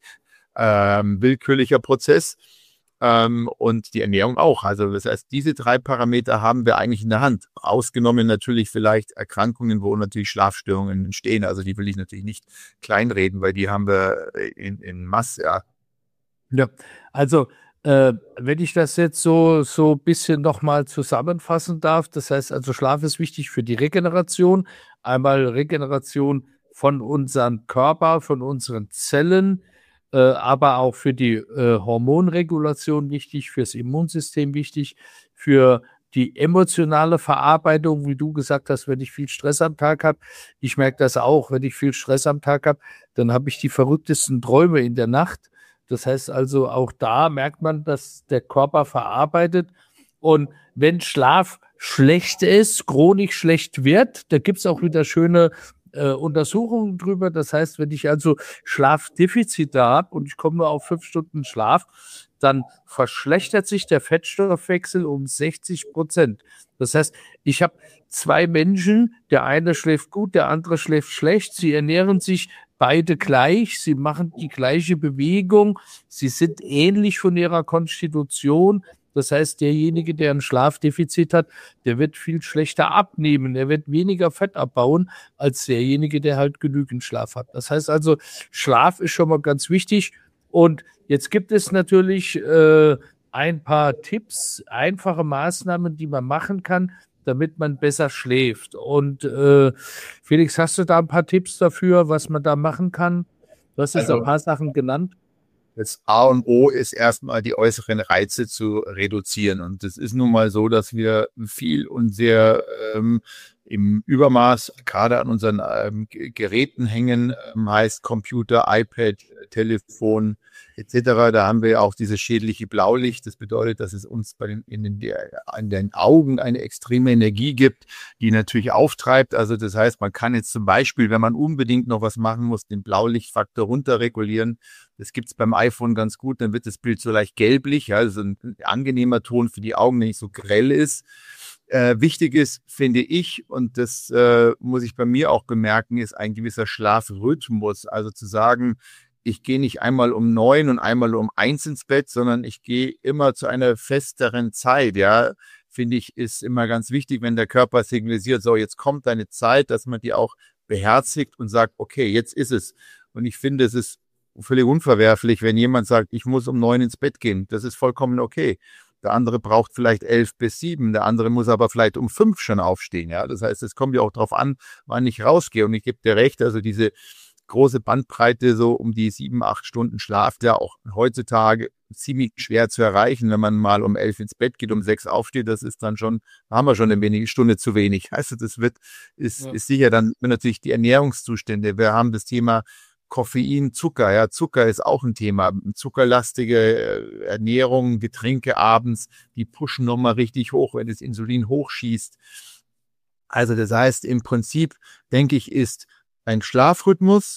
S2: ähm, willkürlicher Prozess. Ähm, und die Ernährung auch. Also das heißt, diese drei Parameter haben wir eigentlich in der Hand. Ausgenommen natürlich vielleicht Erkrankungen, wo natürlich Schlafstörungen entstehen. Also die will ich natürlich nicht kleinreden, weil die haben wir in, in Masse. Ja,
S1: ja. Also äh, wenn ich das jetzt so so ein bisschen nochmal zusammenfassen darf, das heißt also, Schlaf ist wichtig für die Regeneration. Einmal Regeneration von unserem Körper, von unseren Zellen, äh, aber auch für die äh, Hormonregulation wichtig, fürs Immunsystem wichtig, für die emotionale Verarbeitung, wie du gesagt hast, wenn ich viel Stress am Tag habe. Ich merke das auch, wenn ich viel Stress am Tag habe, dann habe ich die verrücktesten Träume in der Nacht. Das heißt also, auch da merkt man, dass der Körper verarbeitet. Und wenn Schlaf schlecht ist, chronisch schlecht wird, da gibt es auch wieder schöne äh, Untersuchungen drüber. Das heißt, wenn ich also Schlafdefizite habe und ich komme nur auf fünf Stunden Schlaf, dann verschlechtert sich der Fettstoffwechsel um sechzig Prozent. Das heißt, ich habe zwei Menschen, der eine schläft gut, der andere schläft schlecht. Sie ernähren sich beide gleich, sie machen die gleiche Bewegung, sie sind ähnlich von ihrer Konstitution. Das heißt, derjenige, der ein Schlafdefizit hat, der wird viel schlechter abnehmen, der wird weniger Fett abbauen als derjenige, der halt genügend Schlaf hat. Das heißt also, Schlaf ist schon mal ganz wichtig. Und jetzt gibt es natürlich äh, ein paar Tipps, einfache Maßnahmen, die man machen kann, damit man besser schläft. Und äh, Felix, hast du da ein paar Tipps dafür, was man da machen kann? Du hast jetzt
S2: Also,
S1: ein paar Sachen genannt.
S2: Das A und O ist erstmal die äußeren Reize zu reduzieren. Und es ist nun mal so, dass wir viel und sehr ähm, im Übermaß gerade an unseren ähm, Geräten hängen, ähm, heißt Computer, iPad, Telefon et cetera. Da haben wir auch dieses schädliche Blaulicht. Das bedeutet, dass es uns bei den, in, den, in den Augen eine extreme Energie gibt, die natürlich auftreibt. Also das heißt, man kann jetzt zum Beispiel, wenn man unbedingt noch was machen muss, den Blaulichtfaktor runterregulieren. Das gibt es beim iPhone ganz gut. Dann wird das Bild so leicht gelblich, ja, also ein angenehmer Ton für die Augen, der nicht so grell ist. Äh, wichtig ist, finde ich, und das äh, muss ich bei mir auch bemerken, ist ein gewisser Schlafrhythmus. Also zu sagen, ich gehe nicht einmal um neun und einmal um eins ins Bett, sondern ich gehe immer zu einer festeren Zeit, ja, finde ich, ist immer ganz wichtig, wenn der Körper signalisiert, so, jetzt kommt deine Zeit, dass man die auch beherzigt und sagt, okay, jetzt ist es. Und ich finde, es ist völlig unverwerflich, wenn jemand sagt, ich muss um neun ins Bett gehen. Das ist vollkommen okay. Der andere braucht vielleicht elf bis sieben, der andere muss aber vielleicht um fünf schon aufstehen. Ja, das heißt, es kommt ja auch darauf an, wann ich rausgehe. Und ich gebe dir recht, also diese große Bandbreite, so um die sieben, acht Stunden Schlaf, der auch heutzutage ziemlich schwer zu erreichen, wenn man mal um elf ins Bett geht, um sechs aufsteht, das ist dann schon, da haben wir schon eine wenige Stunde zu wenig. Also das wird, ist, ja. ist sicher dann natürlich die Ernährungszustände. Wir haben das Thema Koffein, Zucker, ja, Zucker ist auch ein Thema. Zuckerlastige Ernährung, Getränke abends, die pushen nochmal richtig hoch, wenn das Insulin hochschießt. Also das heißt, im Prinzip, denke ich, ist ein Schlafrhythmus,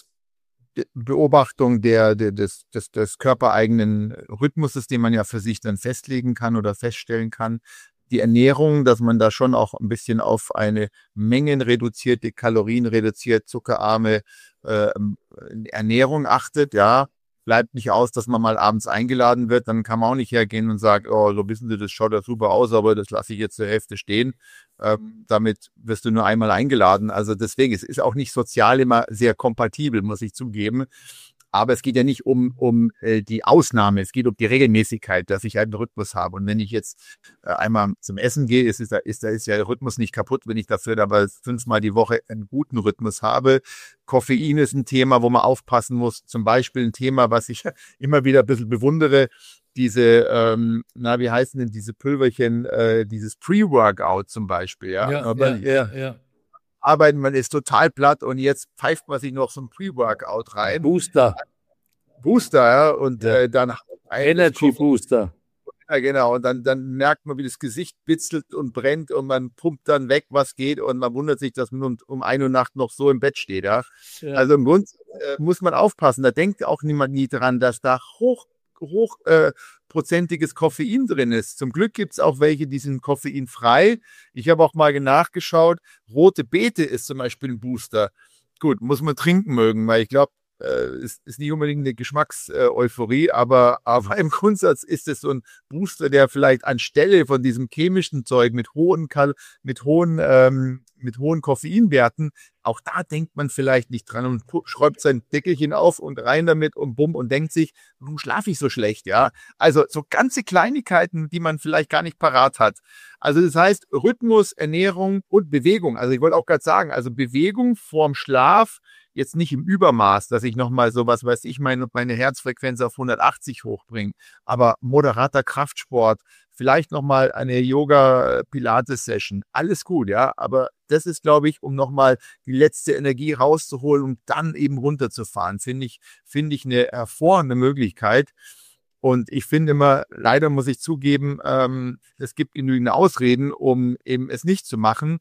S2: Beobachtung der, der, des, des, des körpereigenen Rhythmuses, den man ja für sich dann festlegen kann oder feststellen kann. Die Ernährung, dass man da schon auch ein bisschen auf eine mengenreduzierte, kalorienreduziert, zuckerarme äh, Ernährung achtet, ja. Bleibt nicht aus, dass man mal abends eingeladen wird, dann kann man auch nicht hergehen und sagen, oh, so wissen Sie, das schaut ja super aus, aber das lasse ich jetzt zur Hälfte stehen. Ähm, damit wirst du nur einmal eingeladen. Also deswegen, es ist auch nicht sozial immer sehr kompatibel, muss ich zugeben. Aber es geht ja nicht um, um äh, die Ausnahme, es geht um die Regelmäßigkeit, dass ich einen Rhythmus habe. Und wenn ich jetzt äh, einmal zum Essen gehe, ist, ist, da, ist, da ist ja der Rhythmus nicht kaputt, wenn ich dafür aber fünfmal die Woche einen guten Rhythmus habe. Koffein ist ein Thema, wo man aufpassen muss. Zum Beispiel ein Thema, was ich immer wieder ein bisschen bewundere, diese, ähm, na, wie heißen denn diese Pülverchen, äh, dieses Pre-Workout zum Beispiel, ja.
S1: Ja,
S2: Aber,
S1: ja, ja, ja.
S2: Arbeiten, man ist total platt und jetzt pfeift man sich noch so ein Pre-Workout rein.
S1: Booster.
S2: Booster, ja, und
S1: ja.
S2: Äh, dann
S1: Energy Booster.
S2: Ja, genau, und dann, dann merkt man, wie das Gesicht bitzelt und brennt und man pumpt dann weg, was geht und man wundert sich, dass man um, um ein Uhr Nacht noch so im Bett steht, ja. ja. Also im Grund äh, muss man aufpassen, da denkt auch niemand nie dran, dass da hoch, hoch äh, prozentiges Koffein drin ist. Zum Glück gibt es auch welche, die sind koffeinfrei. Ich habe auch mal nachgeschaut, rote Beete ist zum Beispiel ein Booster. Gut, muss man trinken mögen, weil ich glaube, äh, ist, ist nicht unbedingt eine Geschmackseuphorie, aber, aber im Grundsatz ist es so ein Booster, der vielleicht anstelle von diesem chemischen Zeug mit hohen, Kal mit hohen, ähm, mit hohen Koffeinwerten, auch da denkt man vielleicht nicht dran und schräubt sein Deckelchen auf und rein damit und bumm und denkt sich, warum schlafe ich so schlecht, ja? Also so ganze Kleinigkeiten, die man vielleicht gar nicht parat hat. Also das heißt Rhythmus, Ernährung und Bewegung. Also ich wollte auch gerade sagen, also Bewegung vorm Schlaf, jetzt nicht im Übermaß, dass ich nochmal so was weiß ich, meine, meine Herzfrequenz auf hundertachtzig hochbringe, aber moderater Kraftsport, vielleicht nochmal eine Yoga-Pilates-Session, alles gut, ja, aber das ist, glaube ich, um nochmal die letzte Energie rauszuholen und dann eben runterzufahren, finde ich, finde ich eine hervorragende Möglichkeit. Und ich finde immer, leider muss ich zugeben, ähm, es gibt genügend Ausreden, um eben es nicht zu machen.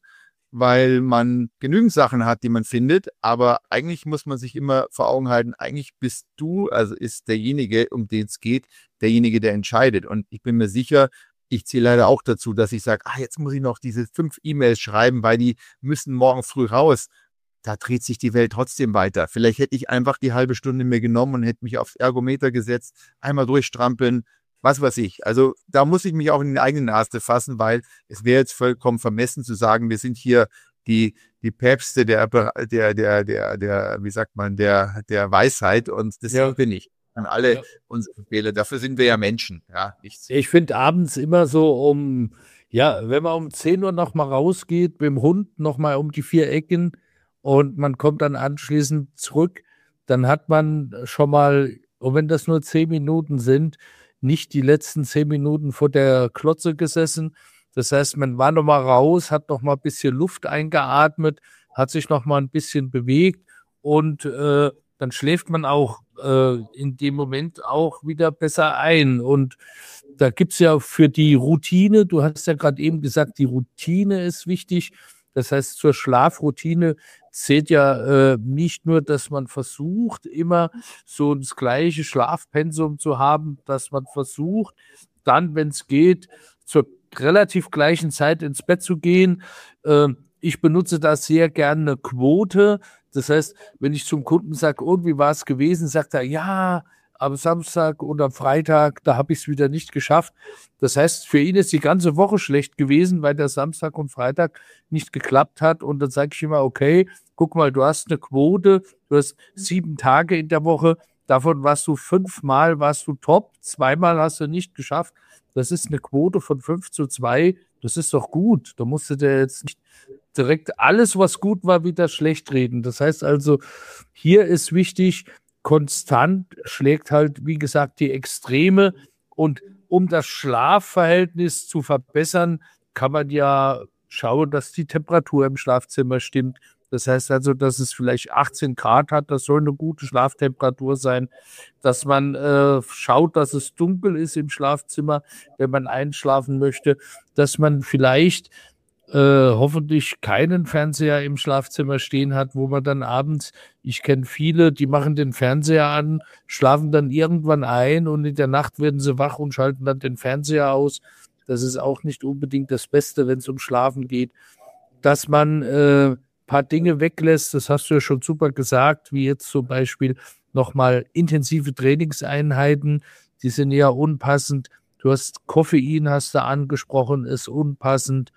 S2: weil man genügend Sachen hat, die man findet, aber eigentlich muss man sich immer vor Augen halten, eigentlich bist du, also ist derjenige, um den es geht, derjenige, der entscheidet. Und ich bin mir sicher, ich zähle leider auch dazu, dass ich sage, ah, jetzt muss ich noch diese fünf E-Mails schreiben, weil die müssen morgen früh raus. Da dreht sich die Welt trotzdem weiter. Vielleicht hätte ich einfach die halbe Stunde mir genommen und hätte mich aufs Ergometer gesetzt, einmal durchstrampeln, was weiß ich. Also da muss ich mich auch in die eigene Nase fassen, weil es wäre jetzt vollkommen vermessen zu sagen, wir sind hier die, die Päpste der, der, der, der, der, wie sagt man, der, der Weisheit, und das
S1: Ja.
S2: sind wir nicht. An alle
S1: Ja.
S2: unsere Fehler. Dafür sind wir ja Menschen. Ja, nichts.
S1: Ich finde abends immer so um, ja, wenn man um zehn Uhr noch mal rausgeht, mit dem Hund noch mal um die vier Ecken und man kommt dann anschließend zurück, dann hat man schon mal, und wenn das nur zehn Minuten sind, nicht die letzten zehn Minuten vor der Klotze gesessen. Das heißt, man war noch mal raus, hat noch mal ein bisschen Luft eingeatmet, hat sich noch mal ein bisschen bewegt und äh, dann schläft man auch äh, in dem Moment auch wieder besser ein. Und da gibt's ja für die Routine, du hast ja gerade eben gesagt, die Routine ist wichtig. Das heißt, zur Schlafroutine zählt ja äh, nicht nur, dass man versucht, immer so das gleiche Schlafpensum zu haben, dass man versucht, dann, wenn es geht, zur relativ gleichen Zeit ins Bett zu gehen. Äh, ich benutze da sehr gerne eine Quote. Das heißt, wenn ich zum Kunden sage, irgendwie war es gewesen, sagt er, ja, am Samstag und am Freitag, da habe ich es wieder nicht geschafft. Das heißt, für ihn ist die ganze Woche schlecht gewesen, weil der Samstag und Freitag nicht geklappt hat. Und dann sage ich immer, okay, guck mal, du hast eine Quote, du hast sieben Tage in der Woche, davon warst du fünfmal, warst du top, zweimal hast du nicht geschafft. Das ist eine Quote von fünf zu zwei. Das ist doch gut. Da musst du dir jetzt nicht direkt alles, was gut war, wieder schlecht reden. Das heißt also, hier ist wichtig, konstant schlägt halt, wie gesagt, die Extreme. Und um das Schlafverhältnis zu verbessern, kann man ja schauen, dass die Temperatur im Schlafzimmer stimmt. Das heißt also, dass es vielleicht achtzehn Grad hat, das soll eine gute Schlaftemperatur sein. Dass man äh, schaut, dass es dunkel ist im Schlafzimmer, wenn man einschlafen möchte. Dass man vielleicht äh, hoffentlich keinen Fernseher im Schlafzimmer stehen hat, wo man dann abends, ich kenne viele, die machen den Fernseher an, schlafen dann irgendwann ein und in der Nacht werden sie wach und schalten dann den Fernseher aus. Das ist auch nicht unbedingt das Beste, wenn es um Schlafen geht. Dass man äh, paar Dinge weglässt, das hast du ja schon super gesagt, wie jetzt zum Beispiel nochmal intensive Trainingseinheiten, die sind ja unpassend. Du hast Koffein, hast du angesprochen, ist unpassend.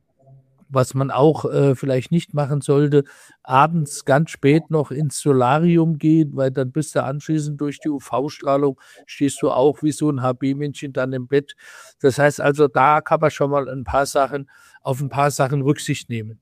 S1: Was man auch äh, vielleicht nicht machen sollte, abends ganz spät noch ins Solarium gehen, weil dann bist du anschließend durch die U V-Strahlung, stehst du auch wie so ein H B-Männchen dann im Bett. Das heißt also, da kann man schon mal ein paar Sachen, auf ein paar Sachen Rücksicht nehmen.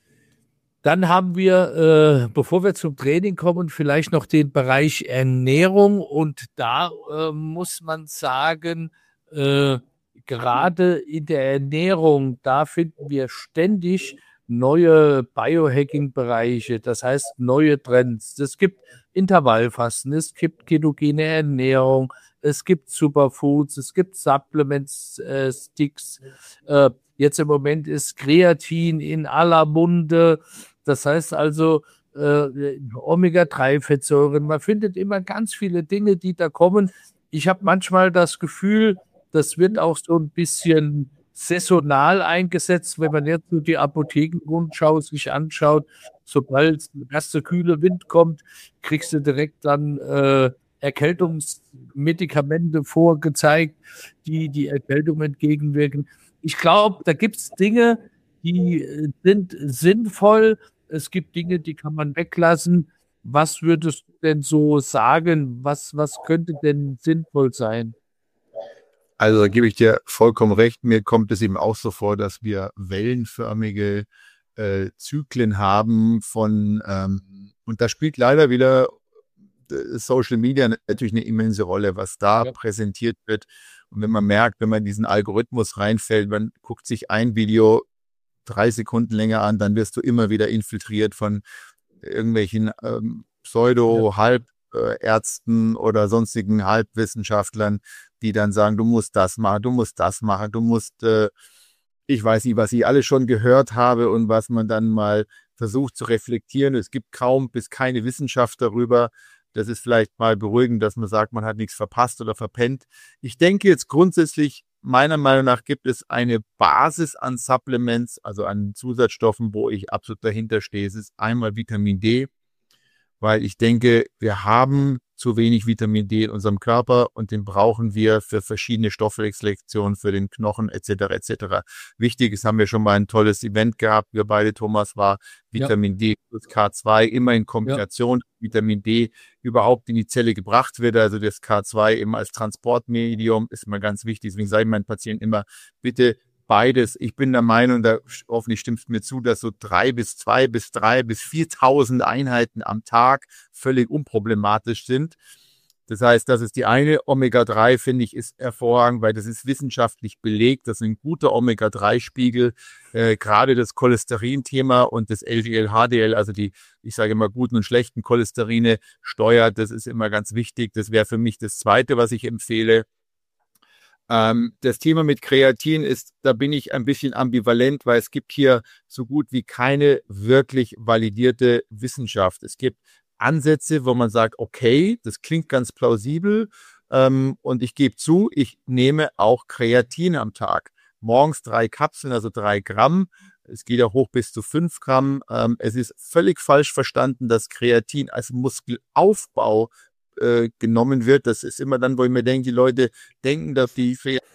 S1: Dann haben wir, äh, bevor wir zum Training kommen, vielleicht noch den Bereich Ernährung. Und da äh, muss man sagen, äh, gerade in der Ernährung, da finden wir ständig neue Biohacking-Bereiche, das heißt neue Trends. Es gibt Intervallfasten, es gibt ketogene Ernährung, es gibt Superfoods, es gibt Supplements, äh, Sticks. Äh, jetzt im Moment ist Kreatin in aller Munde. Das heißt also äh, Omega drei Fettsäuren. Man findet immer ganz viele Dinge, die da kommen. Ich habe manchmal das Gefühl, das wird auch so ein bisschen saisonal eingesetzt, wenn man jetzt so die Apothekenrundschau sich anschaut. Sobald der erste kühle Wind kommt, kriegst du direkt dann äh, Erkältungsmedikamente vorgezeigt, die die Erkältung entgegenwirken. Ich glaube, da gibt es Dinge, die sind sinnvoll. Es gibt Dinge, die kann man weglassen. Was würdest du denn so sagen? Was, was könnte denn sinnvoll sein?
S2: Also da gebe ich dir vollkommen recht. Mir kommt es eben auch so vor, dass wir wellenförmige äh, Zyklen haben von, ähm, und da spielt leider wieder äh, Social Media natürlich eine immense Rolle, was da ja. präsentiert wird. Und wenn man merkt, wenn man in diesen Algorithmus reinfällt, man guckt sich ein Video drei Sekunden länger an, dann wirst du immer wieder infiltriert von irgendwelchen ähm, Pseudo-Halbärzten ja. oder sonstigen Halbwissenschaftlern, die dann sagen, du musst das machen, du musst das machen, du musst äh, ich weiß nicht, was ich alles schon gehört habe und was man dann mal versucht zu reflektieren. Es gibt kaum bis keine Wissenschaft darüber. Das ist vielleicht mal beruhigend, dass man sagt, man hat nichts verpasst oder verpennt. Ich denke jetzt grundsätzlich, meiner Meinung nach gibt es eine Basis an Supplements, also an Zusatzstoffen, wo ich absolut dahinter stehe. Es ist einmal Vitamin D, weil ich denke, wir haben zu wenig Vitamin D in unserem Körper und den brauchen wir für verschiedene Stoffwechselreaktionen, für den Knochen et cetera et cetera. Wichtig ist, haben wir schon mal ein tolles Event gehabt, wir beide, Thomas, war Vitamin ja. D plus K zwei immer in Kombination, ja. Vitamin D überhaupt in die Zelle gebracht wird, also das K zwei immer als Transportmedium ist immer ganz wichtig. Deswegen sage ich meinen Patienten immer, bitte beides. Ich bin der Meinung, da hoffentlich stimmt es mir zu, dass so drei bis zwei bis drei bis viertausend Einheiten am Tag völlig unproblematisch sind. Das heißt, das ist die eine. Omega drei, finde ich, ist hervorragend, weil das ist wissenschaftlich belegt. Das ist ein guter Omega drei Spiegel. Äh, gerade das Cholesterin-Thema und das L D L, H D L, also die, ich sage immer, guten und schlechten Cholesterine steuert. Das ist immer ganz wichtig. Das wäre für mich das Zweite, was ich empfehle. Ähm, das Thema mit Kreatin ist, da bin ich ein bisschen ambivalent, weil es gibt hier so gut wie keine wirklich validierte Wissenschaft. Es gibt Ansätze, wo man sagt, okay, das klingt ganz plausibel, ähm, und ich gebe zu, ich nehme auch Kreatin am Tag. Morgens drei Kapseln, also drei Gramm. Es geht ja hoch bis zu fünf Gramm. Ähm, es ist völlig falsch verstanden, dass Kreatin als Muskelaufbau genommen wird. Das ist immer dann, wo ich mir denke, die Leute denken, dass die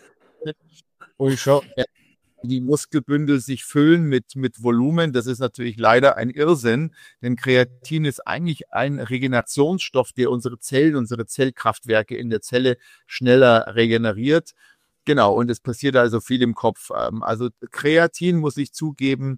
S2: und ich schaue, die Muskelbündel sich füllen mit, mit Volumen. Das ist natürlich leider ein Irrsinn, denn Kreatin ist eigentlich ein Regenerationsstoff, der unsere Zellen, unsere Zellkraftwerke in der Zelle schneller regeneriert. Genau, und es passiert also viel im Kopf. Also Kreatin, muss ich zugeben,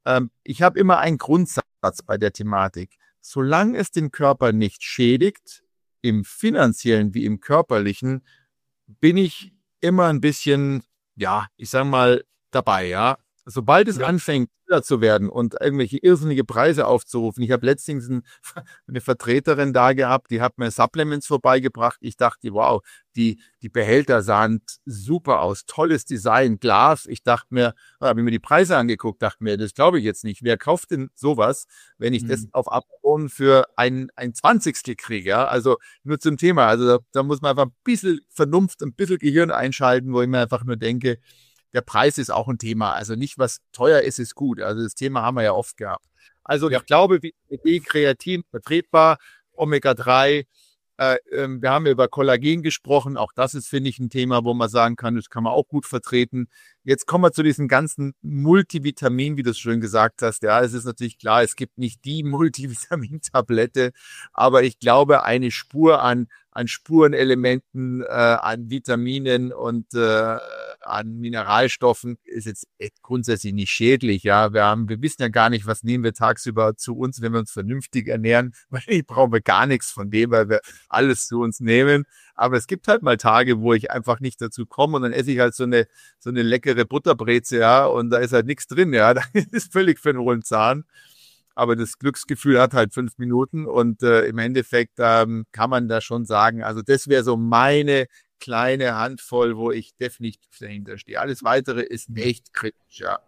S2: ich habe immer einen Grundsatz bei der Thematik. Solange es den Körper nicht schädigt, im finanziellen wie im körperlichen, bin ich immer ein bisschen, ja, ich sag mal, dabei, ja. Sobald es ja. anfängt, teuer zu werden und irgendwelche irrsinnige Preise aufzurufen. Ich habe letztens ein, eine Vertreterin da gehabt, die hat mir Supplements vorbeigebracht. Ich dachte, wow, die, die Behälter sahen super aus, tolles Design, Glas. Ich dachte mir, habe ich mir die Preise angeguckt, dachte mir, das glaube ich jetzt nicht. Wer kauft denn sowas, wenn ich mhm. das auf Amazon für ein, ein Zwanzigstel kriege? Ja? Also nur zum Thema. Also da, da muss man einfach ein bisschen Vernunft, ein bisschen Gehirn einschalten, wo ich mir einfach nur denke, der Preis ist auch ein Thema. Also nicht, was teuer ist, ist gut. Also das Thema haben wir ja oft gehabt. Also ja. ich glaube, Vitamin D, Kreatin vertretbar, Omega drei. Äh, äh, wir haben über Kollagen gesprochen. Auch das ist, finde ich, ein Thema, wo man sagen kann, das kann man auch gut vertreten. Jetzt kommen wir zu diesen ganzen Multivitamin, wie du es schön gesagt hast. Ja, es ist natürlich klar, es gibt nicht die Multivitamin-Tablette, aber ich glaube, eine Spur an, an Spurenelementen, äh, an Vitaminen und äh, an Mineralstoffen ist jetzt echt grundsätzlich nicht schädlich. Ja, wir haben, wir wissen ja gar nicht, was nehmen wir tagsüber zu uns, wenn wir uns vernünftig ernähren. Wahrscheinlich brauchen wir gar nichts von dem, weil wir alles zu uns nehmen. Aber es gibt halt mal Tage, wo ich einfach nicht dazu komme und dann esse ich halt so eine, so eine leckere Butterbreze, ja, und da ist halt nichts drin, ja. Da ist völlig für den hohlen Zahn. Aber das Glücksgefühl hat halt fünf Minuten und äh, im Endeffekt ähm, kann man da schon sagen, also das wäre so meine kleine Handvoll, wo ich definitiv dahinter stehe. Alles Weitere ist echt kritisch, ja.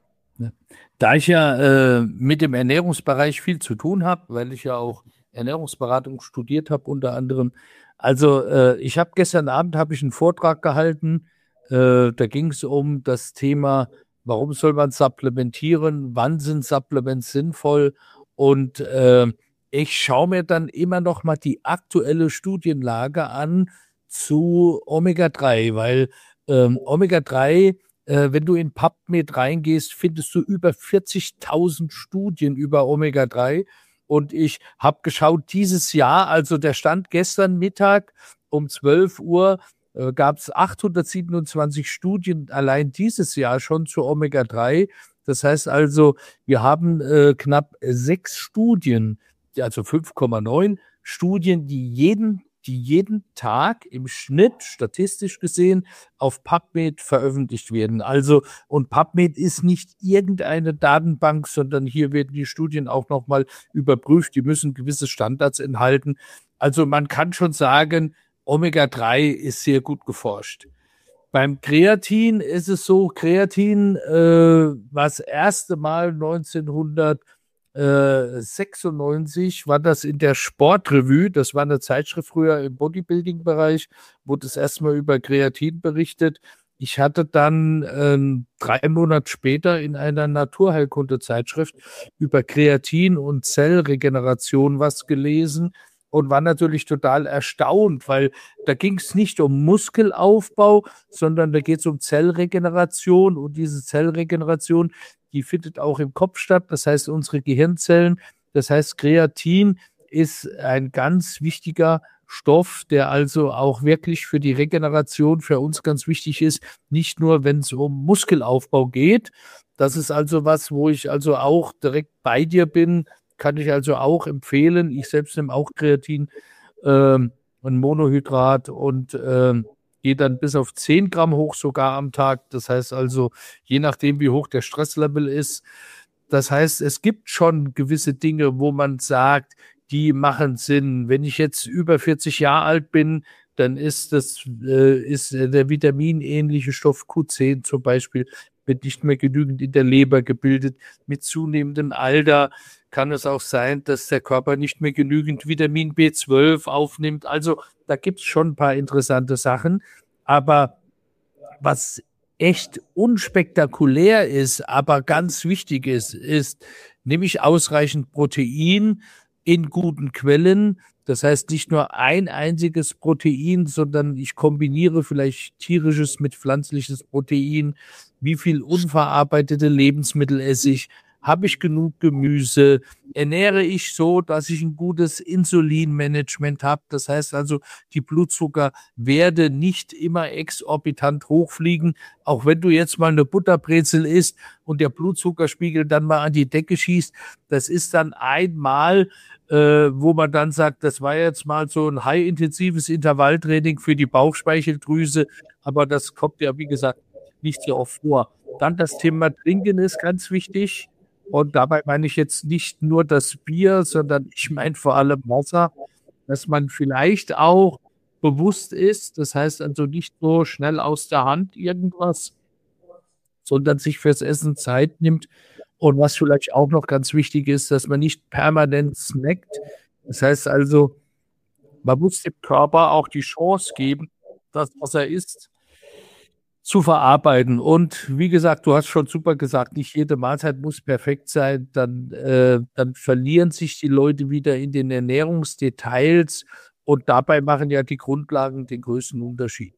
S1: Da ich ja äh, mit dem Ernährungsbereich viel zu tun habe, weil ich ja auch Ernährungsberatung studiert habe unter anderem. Also äh, ich habe gestern Abend habe ich einen Vortrag gehalten, äh, da ging es um das Thema, warum soll man supplementieren, wann sind Supplements sinnvoll und äh, ich schaue mir dann immer noch mal die aktuelle Studienlage an zu Omega drei, weil ähm, Omega drei, äh, wenn du in PubMed reingehst, findest du über vierzigtausend Studien über Omega drei und ich habe geschaut, dieses Jahr, also der Stand gestern Mittag um zwölf Uhr, äh, gab es achthundertsiebenundzwanzig Studien allein dieses Jahr schon zu Omega drei. Das heißt also, wir haben äh, knapp sechs Studien, also fünf Komma neun Studien, die jeden die jeden Tag im Schnitt, statistisch gesehen, auf PubMed veröffentlicht werden. Also, und PubMed ist nicht irgendeine Datenbank, sondern hier werden die Studien auch nochmal überprüft. Die müssen gewisse Standards enthalten. Also, man kann schon sagen, Omega drei ist sehr gut geforscht. Beim Kreatin ist es so, Kreatin äh, war das erste Mal neunzehnhundertsechsundneunzig, war das in der Sportrevue, das war eine Zeitschrift früher im Bodybuilding-Bereich, wurde das erste Mal über Kreatin berichtet. Ich hatte dann äh, drei Monate später in einer Naturheilkunde-Zeitschrift über Kreatin und Zellregeneration was gelesen und war natürlich total erstaunt, weil da ging es nicht um Muskelaufbau, sondern da geht es um Zellregeneration und diese Zellregeneration, die findet auch im Kopf statt, das heißt unsere Gehirnzellen, das heißt Kreatin ist ein ganz wichtiger Stoff, der also auch wirklich für die Regeneration für uns ganz wichtig ist, nicht nur, wenn es um Muskelaufbau geht. Das ist also was, wo ich also auch direkt bei dir bin, kann ich also auch empfehlen. Ich selbst nehme auch Kreatin, ähm, ein Monohydrat und ähm, gehe dann bis auf zehn Gramm hoch sogar am Tag. Das heißt also, je nachdem, wie hoch der Stresslevel ist. Das heißt, es gibt schon gewisse Dinge, wo man sagt, die machen Sinn. Wenn ich jetzt über vierzig Jahre alt bin, dann ist das äh, ist der vitaminähnliche Stoff Q zehn zum Beispiel, wird nicht mehr genügend in der Leber gebildet. Mit zunehmendem Alter kann es auch sein, dass der Körper nicht mehr genügend Vitamin B zwölf aufnimmt. Also da gibt es schon ein paar interessante Sachen. Aber was echt unspektakulär ist, aber ganz wichtig ist, ist nämlich ausreichend Protein in guten Quellen. Das heißt nicht nur ein einziges Protein, sondern ich kombiniere vielleicht tierisches mit pflanzliches Protein. Wie viel unverarbeitete Lebensmittel esse ich? Habe ich genug Gemüse? Ernähre ich so, dass ich ein gutes Insulinmanagement habe? Das heißt also, die Blutzucker werde nicht immer exorbitant hochfliegen. Auch wenn du jetzt mal eine Butterbrezel isst und der Blutzuckerspiegel dann mal an die Decke schießt, das ist dann einmal, äh, wo man dann sagt, das war jetzt mal so ein high-intensives Intervalltraining für die Bauchspeicheldrüse. Aber das kommt ja, wie gesagt, nicht so oft vor. Dann das Thema Trinken ist ganz wichtig. Und dabei meine ich jetzt nicht nur das Bier, sondern ich meine vor allem Wasser, dass man vielleicht auch bewusst ist. Das heißt also nicht so schnell aus der Hand irgendwas, sondern sich fürs Essen Zeit nimmt. Und was vielleicht auch noch ganz wichtig ist, dass man nicht permanent snackt. Das heißt also, man muss dem Körper auch die Chance geben, das, was er isst, zu verarbeiten. Und wie gesagt, du hast schon super gesagt, nicht jede Mahlzeit muss perfekt sein. Dann, äh, dann verlieren sich die Leute wieder in den Ernährungsdetails und dabei machen ja die Grundlagen den größten Unterschied.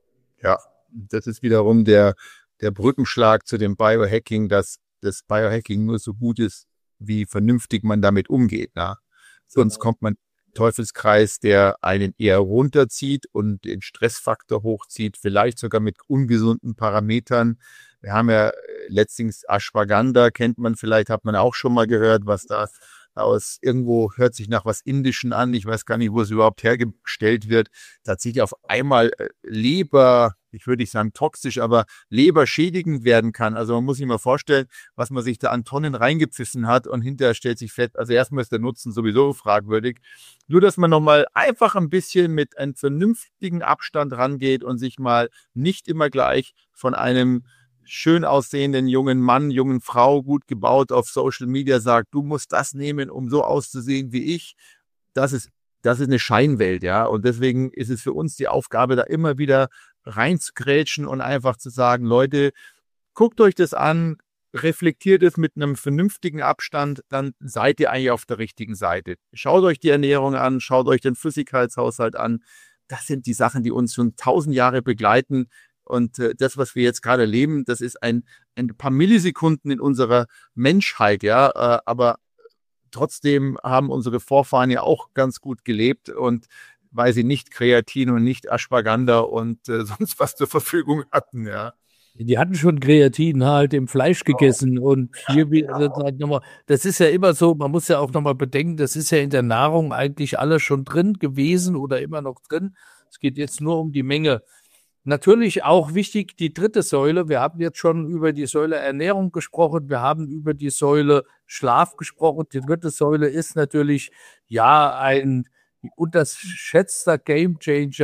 S2: Ja, das ist wiederum der, der Brückenschlag zu dem Biohacking, dass das Biohacking nur so gut ist, wie vernünftig man damit umgeht. Ne? Sonst kommt man Teufelskreis, der einen eher runterzieht und den Stressfaktor hochzieht, vielleicht sogar mit ungesunden Parametern. Wir haben ja letztens Ashwagandha, kennt man vielleicht, hat man auch schon mal gehört, was da aus irgendwo hört sich nach was Indischen an. Ich weiß gar nicht, wo es überhaupt hergestellt wird. Tatsächlich auf einmal Leber, ich würde nicht sagen toxisch, aber leberschädigend werden kann. Also man muss sich mal vorstellen, was man sich da an Tonnen reingepfiffen hat und hinterher stellt sich fest, also erstmal ist der Nutzen sowieso fragwürdig. Nur, dass man nochmal einfach ein bisschen mit einem vernünftigen Abstand rangeht und sich mal nicht immer gleich von einem schön aussehenden jungen Mann, jungen Frau, gut gebaut auf Social Media sagt, du musst das nehmen, um so auszusehen wie ich. Das ist, das ist eine Scheinwelt, ja. Und deswegen ist es für uns die Aufgabe, da immer wieder reinzugrätschen und einfach zu sagen, Leute, guckt euch das an, reflektiert es mit einem vernünftigen Abstand, dann seid ihr eigentlich auf der richtigen Seite. Schaut euch die Ernährung an, schaut euch den Flüssigkeitshaushalt an. Das sind die Sachen, die uns schon tausend Jahre begleiten. Und äh, das, was wir jetzt gerade leben, das ist ein, ein paar Millisekunden in unserer Menschheit, ja. Äh, aber trotzdem haben unsere Vorfahren ja auch ganz gut gelebt und weil sie nicht Kreatin und nicht Ashwagandha und äh, sonst was zur Verfügung hatten, ja.
S1: Die hatten schon Kreatin halt im Fleisch gegessen und hier wieder halt nochmal, das ist ja immer so, man muss ja auch nochmal bedenken, das ist ja in der Nahrung eigentlich alles schon drin gewesen oder immer noch drin. Es geht jetzt nur um die Menge. Natürlich auch wichtig die dritte Säule. Wir haben jetzt schon über die Säule Ernährung gesprochen. Wir haben über die Säule Schlaf gesprochen. Die dritte Säule ist natürlich ja ein unterschätzter Gamechanger.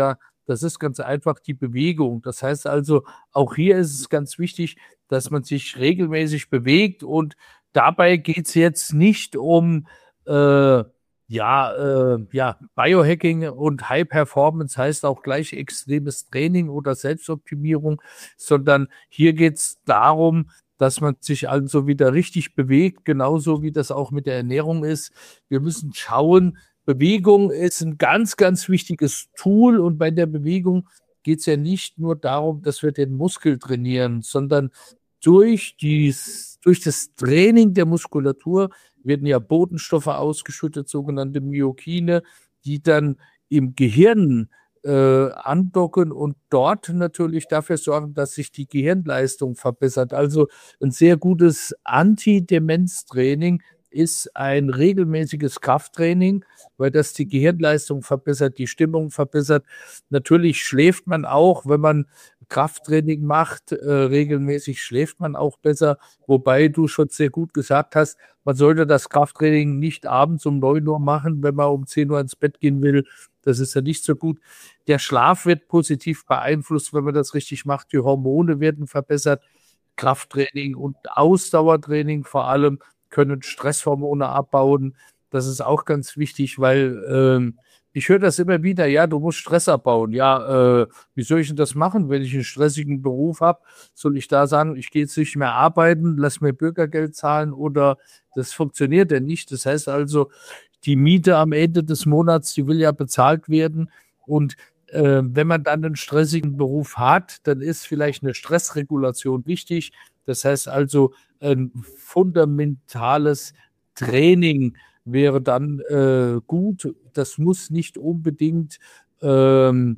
S1: Das ist ganz einfach die Bewegung. Das heißt also, auch hier ist es ganz wichtig, dass man sich regelmäßig bewegt. Und dabei geht es jetzt nicht um äh, ja, äh, ja, Biohacking und High Performance heißt auch gleich extremes Training oder Selbstoptimierung, sondern hier geht es darum, dass man sich also wieder richtig bewegt, genauso wie das auch mit der Ernährung ist. Wir müssen schauen, Bewegung ist ein ganz, ganz wichtiges Tool, und bei der Bewegung geht es ja nicht nur darum, dass wir den Muskel trainieren, sondern durch, dies, durch das Training der Muskulatur werden ja Botenstoffe ausgeschüttet, sogenannte Myokine, die dann im Gehirn äh, andocken und dort natürlich dafür sorgen, dass sich die Gehirnleistung verbessert. Also ein sehr gutes Anti-Demenz-Training ist ein regelmäßiges Krafttraining, weil das die Gehirnleistung verbessert, die Stimmung verbessert. Natürlich schläft man auch, wenn man Krafttraining macht, äh, regelmäßig schläft man auch besser, wobei du schon sehr gut gesagt hast, man sollte das Krafttraining nicht abends um neun Uhr machen, wenn man um zehn Uhr ins Bett gehen will. Das ist ja nicht so gut. Der Schlaf wird positiv beeinflusst, wenn man das richtig macht. Die Hormone werden verbessert. Krafttraining und Ausdauertraining vor allem können Stresshormone abbauen. Das ist auch ganz wichtig, weil ähm, ich höre das immer wieder, ja, du musst Stress abbauen. Ja, äh, wie soll ich denn das machen, wenn ich einen stressigen Beruf habe? Soll ich da sagen, ich gehe jetzt nicht mehr arbeiten, lass mir Bürgergeld zahlen, oder das funktioniert ja nicht. Das heißt also, die Miete am Ende des Monats, die will ja bezahlt werden, und äh, wenn man dann einen stressigen Beruf hat, dann ist vielleicht eine Stressregulation wichtig. Das heißt also, ein fundamentales Training wäre dann äh, gut. Das muss nicht unbedingt ähm,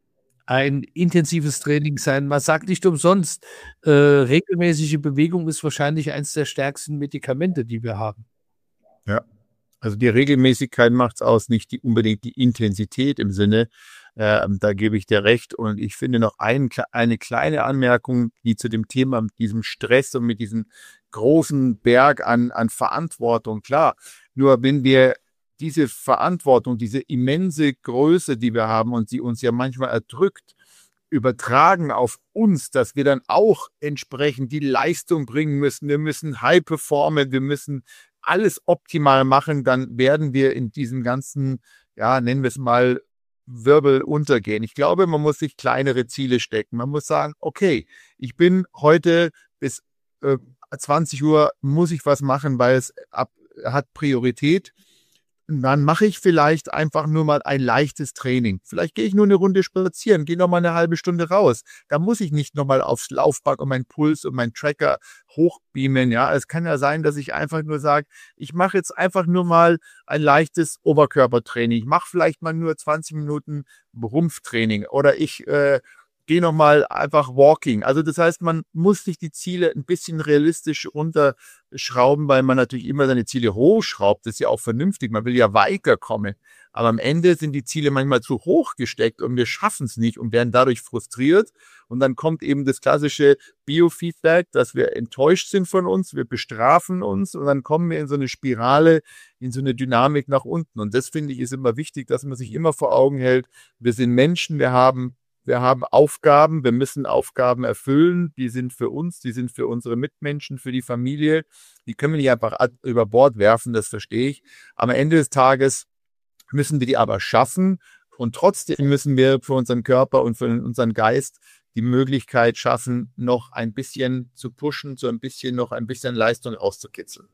S1: ein intensives Training sein. Man sagt nicht umsonst, äh, regelmäßige Bewegung ist wahrscheinlich eines der stärksten Medikamente, die wir haben.
S2: Ja, also die Regelmäßigkeit macht es aus, nicht die, unbedingt die Intensität im Sinne. Äh, da gebe ich dir recht. Und ich finde noch ein, eine kleine Anmerkung, die zu dem Thema mit diesem Stress und mit diesem großen Berg an, an Verantwortung, klar. Nur wenn wir diese Verantwortung, diese immense Größe, die wir haben und sie uns ja manchmal erdrückt, übertragen auf uns, dass wir dann auch entsprechend die Leistung bringen müssen. Wir müssen high performen, wir müssen alles optimal machen, dann werden wir in diesem ganzen, ja, nennen wir es mal, Wirbel untergehen. Ich glaube, man muss sich kleinere Ziele stecken. Man muss sagen, okay, ich bin heute bis äh, zwanzig Uhr, muss ich was machen, weil es ab, hat Priorität. Und dann mache ich vielleicht einfach nur mal ein leichtes Training. Vielleicht gehe ich nur eine Runde spazieren, gehe noch mal eine halbe Stunde raus. Da muss ich nicht noch mal aufs Laufband und meinen Puls und meinen Tracker hochbeamen. Ja, es kann ja sein, dass ich einfach nur sage, ich mache jetzt einfach nur mal ein leichtes Oberkörpertraining. Ich mache vielleicht mal nur zwanzig Minuten Rumpftraining oder ich äh, gehe noch mal einfach walking. Also das heißt, man muss sich die Ziele ein bisschen realistisch runterschrauben, weil man natürlich immer seine Ziele hochschraubt. Das ist ja auch vernünftig. Man will ja weiterkommen. Aber am Ende sind die Ziele manchmal zu hoch gesteckt und wir schaffen es nicht und werden dadurch frustriert. Und dann kommt eben das klassische Biofeedback, dass wir enttäuscht sind von uns, wir bestrafen uns und dann kommen wir in so eine Spirale, in so eine Dynamik nach unten. Und das finde ich ist immer wichtig, dass man sich immer vor Augen hält. Wir sind Menschen, wir haben Wir haben Aufgaben, wir müssen Aufgaben erfüllen, die sind für uns, die sind für unsere Mitmenschen, für die Familie. Die können wir nicht einfach über Bord werfen, das verstehe ich. Am Ende des Tages müssen wir die aber schaffen und trotzdem müssen wir für unseren Körper und für unseren Geist die Möglichkeit schaffen, noch ein bisschen zu pushen, so ein bisschen noch ein bisschen Leistung rauszukitzeln.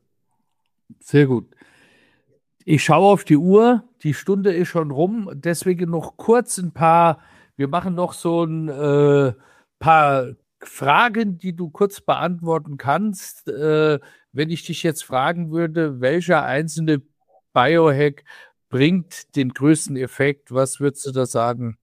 S1: Sehr gut. Ich schaue auf die Uhr, die Stunde ist schon rum, deswegen noch kurz ein paar. Wir machen noch so ein äh, paar Fragen, die du kurz beantworten kannst. Äh, wenn ich dich jetzt fragen würde, welcher einzelne Biohack bringt den größten Effekt, was würdest du da sagen?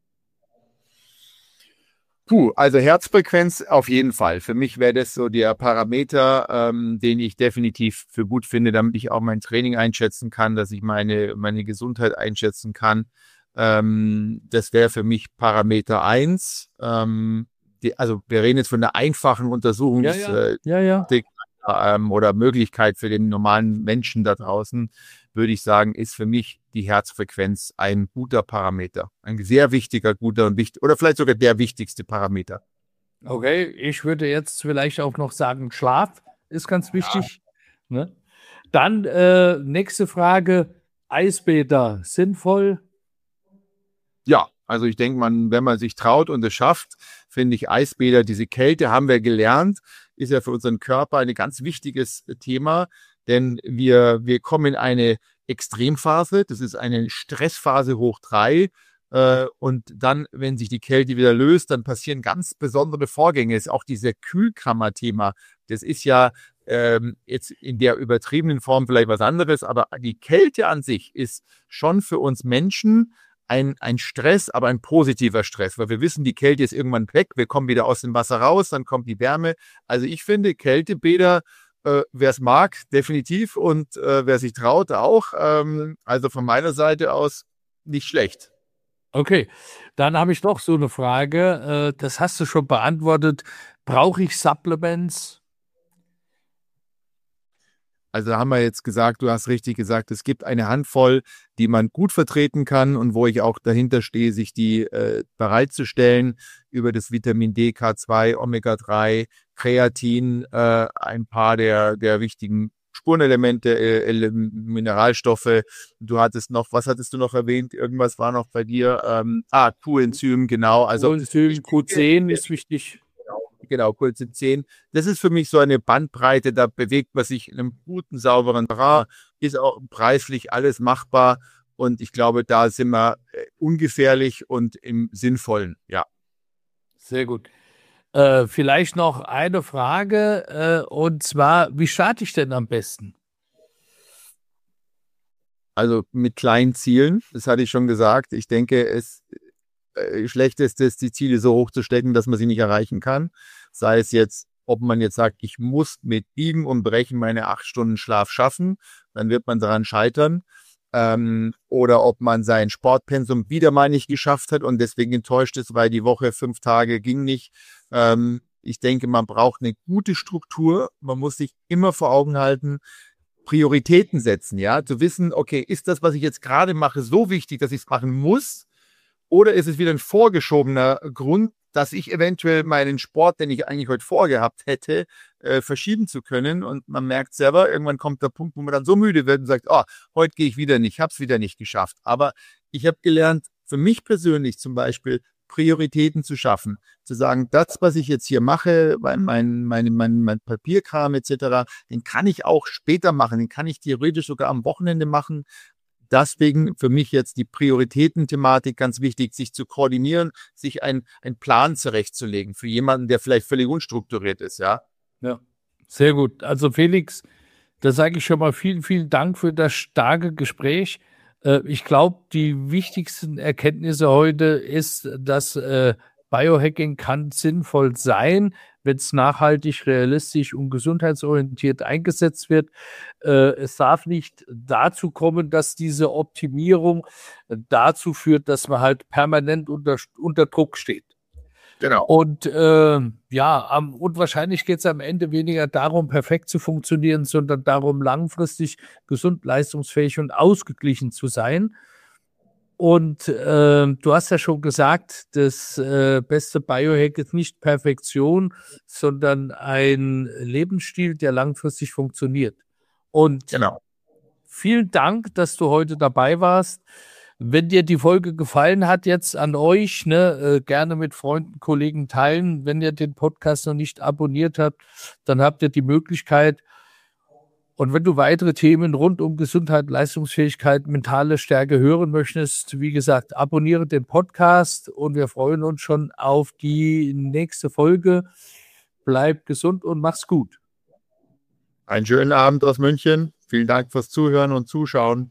S2: Puh, also Herzfrequenz auf jeden Fall. Für mich wäre das so der Parameter, ähm, den ich definitiv für gut finde, damit ich auch mein Training einschätzen kann, dass ich meine, meine Gesundheit einschätzen kann. Ähm, das wäre für mich Parameter eins. Ähm, die, also wir reden jetzt von einer einfachen Untersuchung
S1: Ja, ja. Äh, ja, ja.
S2: ähm, oder Möglichkeit für den normalen Menschen da draußen. würde ich sagen, ist für mich die Herzfrequenz ein guter Parameter. Ein sehr wichtiger, guter und wichtig, oder vielleicht sogar der wichtigste Parameter.
S1: Okay, ich würde jetzt vielleicht auch noch sagen, Schlaf ist ganz wichtig. Ja. Ne? Dann äh, nächste Frage, Eisbäder, sinnvoll?
S2: Ja, also ich denke, man, wenn man sich traut und es schafft, finde ich Eisbäder, diese Kälte haben wir gelernt, ist ja für unseren Körper ein ganz wichtiges Thema, denn wir, wir kommen in eine Extremphase, das ist eine Stressphase hoch drei. Äh, und dann, wenn sich die Kälte wieder löst, dann passieren ganz besondere Vorgänge. Ist auch dieser Kühlkammer-Thema. Das ist ja ähm, jetzt in der übertriebenen Form vielleicht was anderes, aber die Kälte an sich ist schon für uns Menschen ein, ein Stress, aber ein positiver Stress, weil wir wissen, die Kälte ist irgendwann weg, wir kommen wieder aus dem Wasser raus, dann kommt die Wärme. Also ich finde Kältebäder, äh, wer es mag, definitiv, und äh, wer sich traut, auch. Ähm, also von meiner Seite aus nicht schlecht.
S1: Okay, dann habe ich noch so eine Frage, äh, das hast du schon beantwortet. Brauche ich Supplements?
S2: Also da haben wir jetzt gesagt, du hast richtig gesagt, es gibt eine Handvoll, die man gut vertreten kann und wo ich auch dahinter stehe, sich die äh, bereitzustellen über das Vitamin D, K zwei, Omega drei, Kreatin, äh, ein paar der, der wichtigen Spurenelemente, äh, Mineralstoffe. Du hattest noch, was hattest du noch erwähnt? Irgendwas war noch bei dir. Ähm, ah, Coenzym, genau. Also
S1: Coenzym, Q zehn ist wichtig.
S2: Genau, Coenzym zehn. Das ist für mich so eine Bandbreite, da bewegt man sich in einem guten, sauberen Rahmen, ist auch preislich alles machbar und ich glaube, da sind wir ungefährlich und im Sinnvollen, ja.
S1: Sehr gut. Äh, vielleicht noch eine Frage, äh, und zwar, wie starte ich denn am besten?
S2: Also mit kleinen Zielen, das hatte ich schon gesagt. Ich denke, es äh, schlecht ist es, die Ziele so hoch zu stecken, dass man sie nicht erreichen kann. Sei es jetzt, ob man jetzt sagt, ich muss mit Biegen und Brechen meine acht Stunden Schlaf schaffen, dann wird man daran scheitern. Ähm, oder ob man sein Sportpensum wieder mal nicht geschafft hat und deswegen enttäuscht ist, weil die Woche fünf Tage ging nicht. Ähm, ich denke, man braucht eine gute Struktur. Man muss sich immer vor Augen halten, Prioritäten setzen, ja, zu wissen, okay, ist das, was ich jetzt gerade mache, so wichtig, dass ich es machen muss? Oder ist es wieder ein vorgeschobener Grund, dass ich eventuell meinen Sport, den ich eigentlich heute vorgehabt hätte, äh, verschieben zu können? Und man merkt selber, irgendwann kommt der Punkt, wo man dann so müde wird und sagt, oh, heute gehe ich wieder nicht, habe es wieder nicht geschafft. Aber ich habe gelernt, für mich persönlich zum Beispiel Prioritäten zu schaffen. Zu sagen, das, was ich jetzt hier mache, mein, mein, mein, mein, mein Papierkram et cetera, den kann ich auch später machen, den kann ich theoretisch sogar am Wochenende machen. Deswegen für mich jetzt die Prioritäten-Thematik ganz wichtig, sich zu koordinieren, sich einen Plan zurechtzulegen für jemanden, der vielleicht völlig unstrukturiert ist, ja.
S1: Ja, sehr gut. Also Felix, da sage ich schon mal vielen, vielen Dank für das starke Gespräch. Äh, ich glaube, die wichtigsten Erkenntnisse heute ist, dass äh, Biohacking kann sinnvoll sein, wenn es nachhaltig, realistisch und gesundheitsorientiert eingesetzt wird. Äh, es darf nicht dazu kommen, dass diese Optimierung dazu führt, dass man halt permanent unter, unter Druck steht.
S2: Genau.
S1: Und äh, ja, am, und wahrscheinlich geht es am Ende weniger darum, perfekt zu funktionieren, sondern darum, langfristig gesund, leistungsfähig und ausgeglichen zu sein. Und äh, du hast ja schon gesagt, das äh, beste Biohack ist nicht Perfektion, sondern ein Lebensstil, der langfristig funktioniert. Und
S2: Genau.
S1: vielen Dank, dass du heute dabei warst. Wenn dir die Folge gefallen hat, jetzt an euch, ne, äh, gerne mit Freunden, Kollegen teilen. Wenn ihr den Podcast noch nicht abonniert habt, dann habt ihr die Möglichkeit. Und wenn du weitere Themen rund um Gesundheit, Leistungsfähigkeit, mentale Stärke hören möchtest, wie gesagt, abonniere den Podcast und wir freuen uns schon auf die nächste Folge. Bleib gesund und mach's gut.
S2: Einen schönen Abend aus München. Vielen Dank fürs Zuhören und Zuschauen.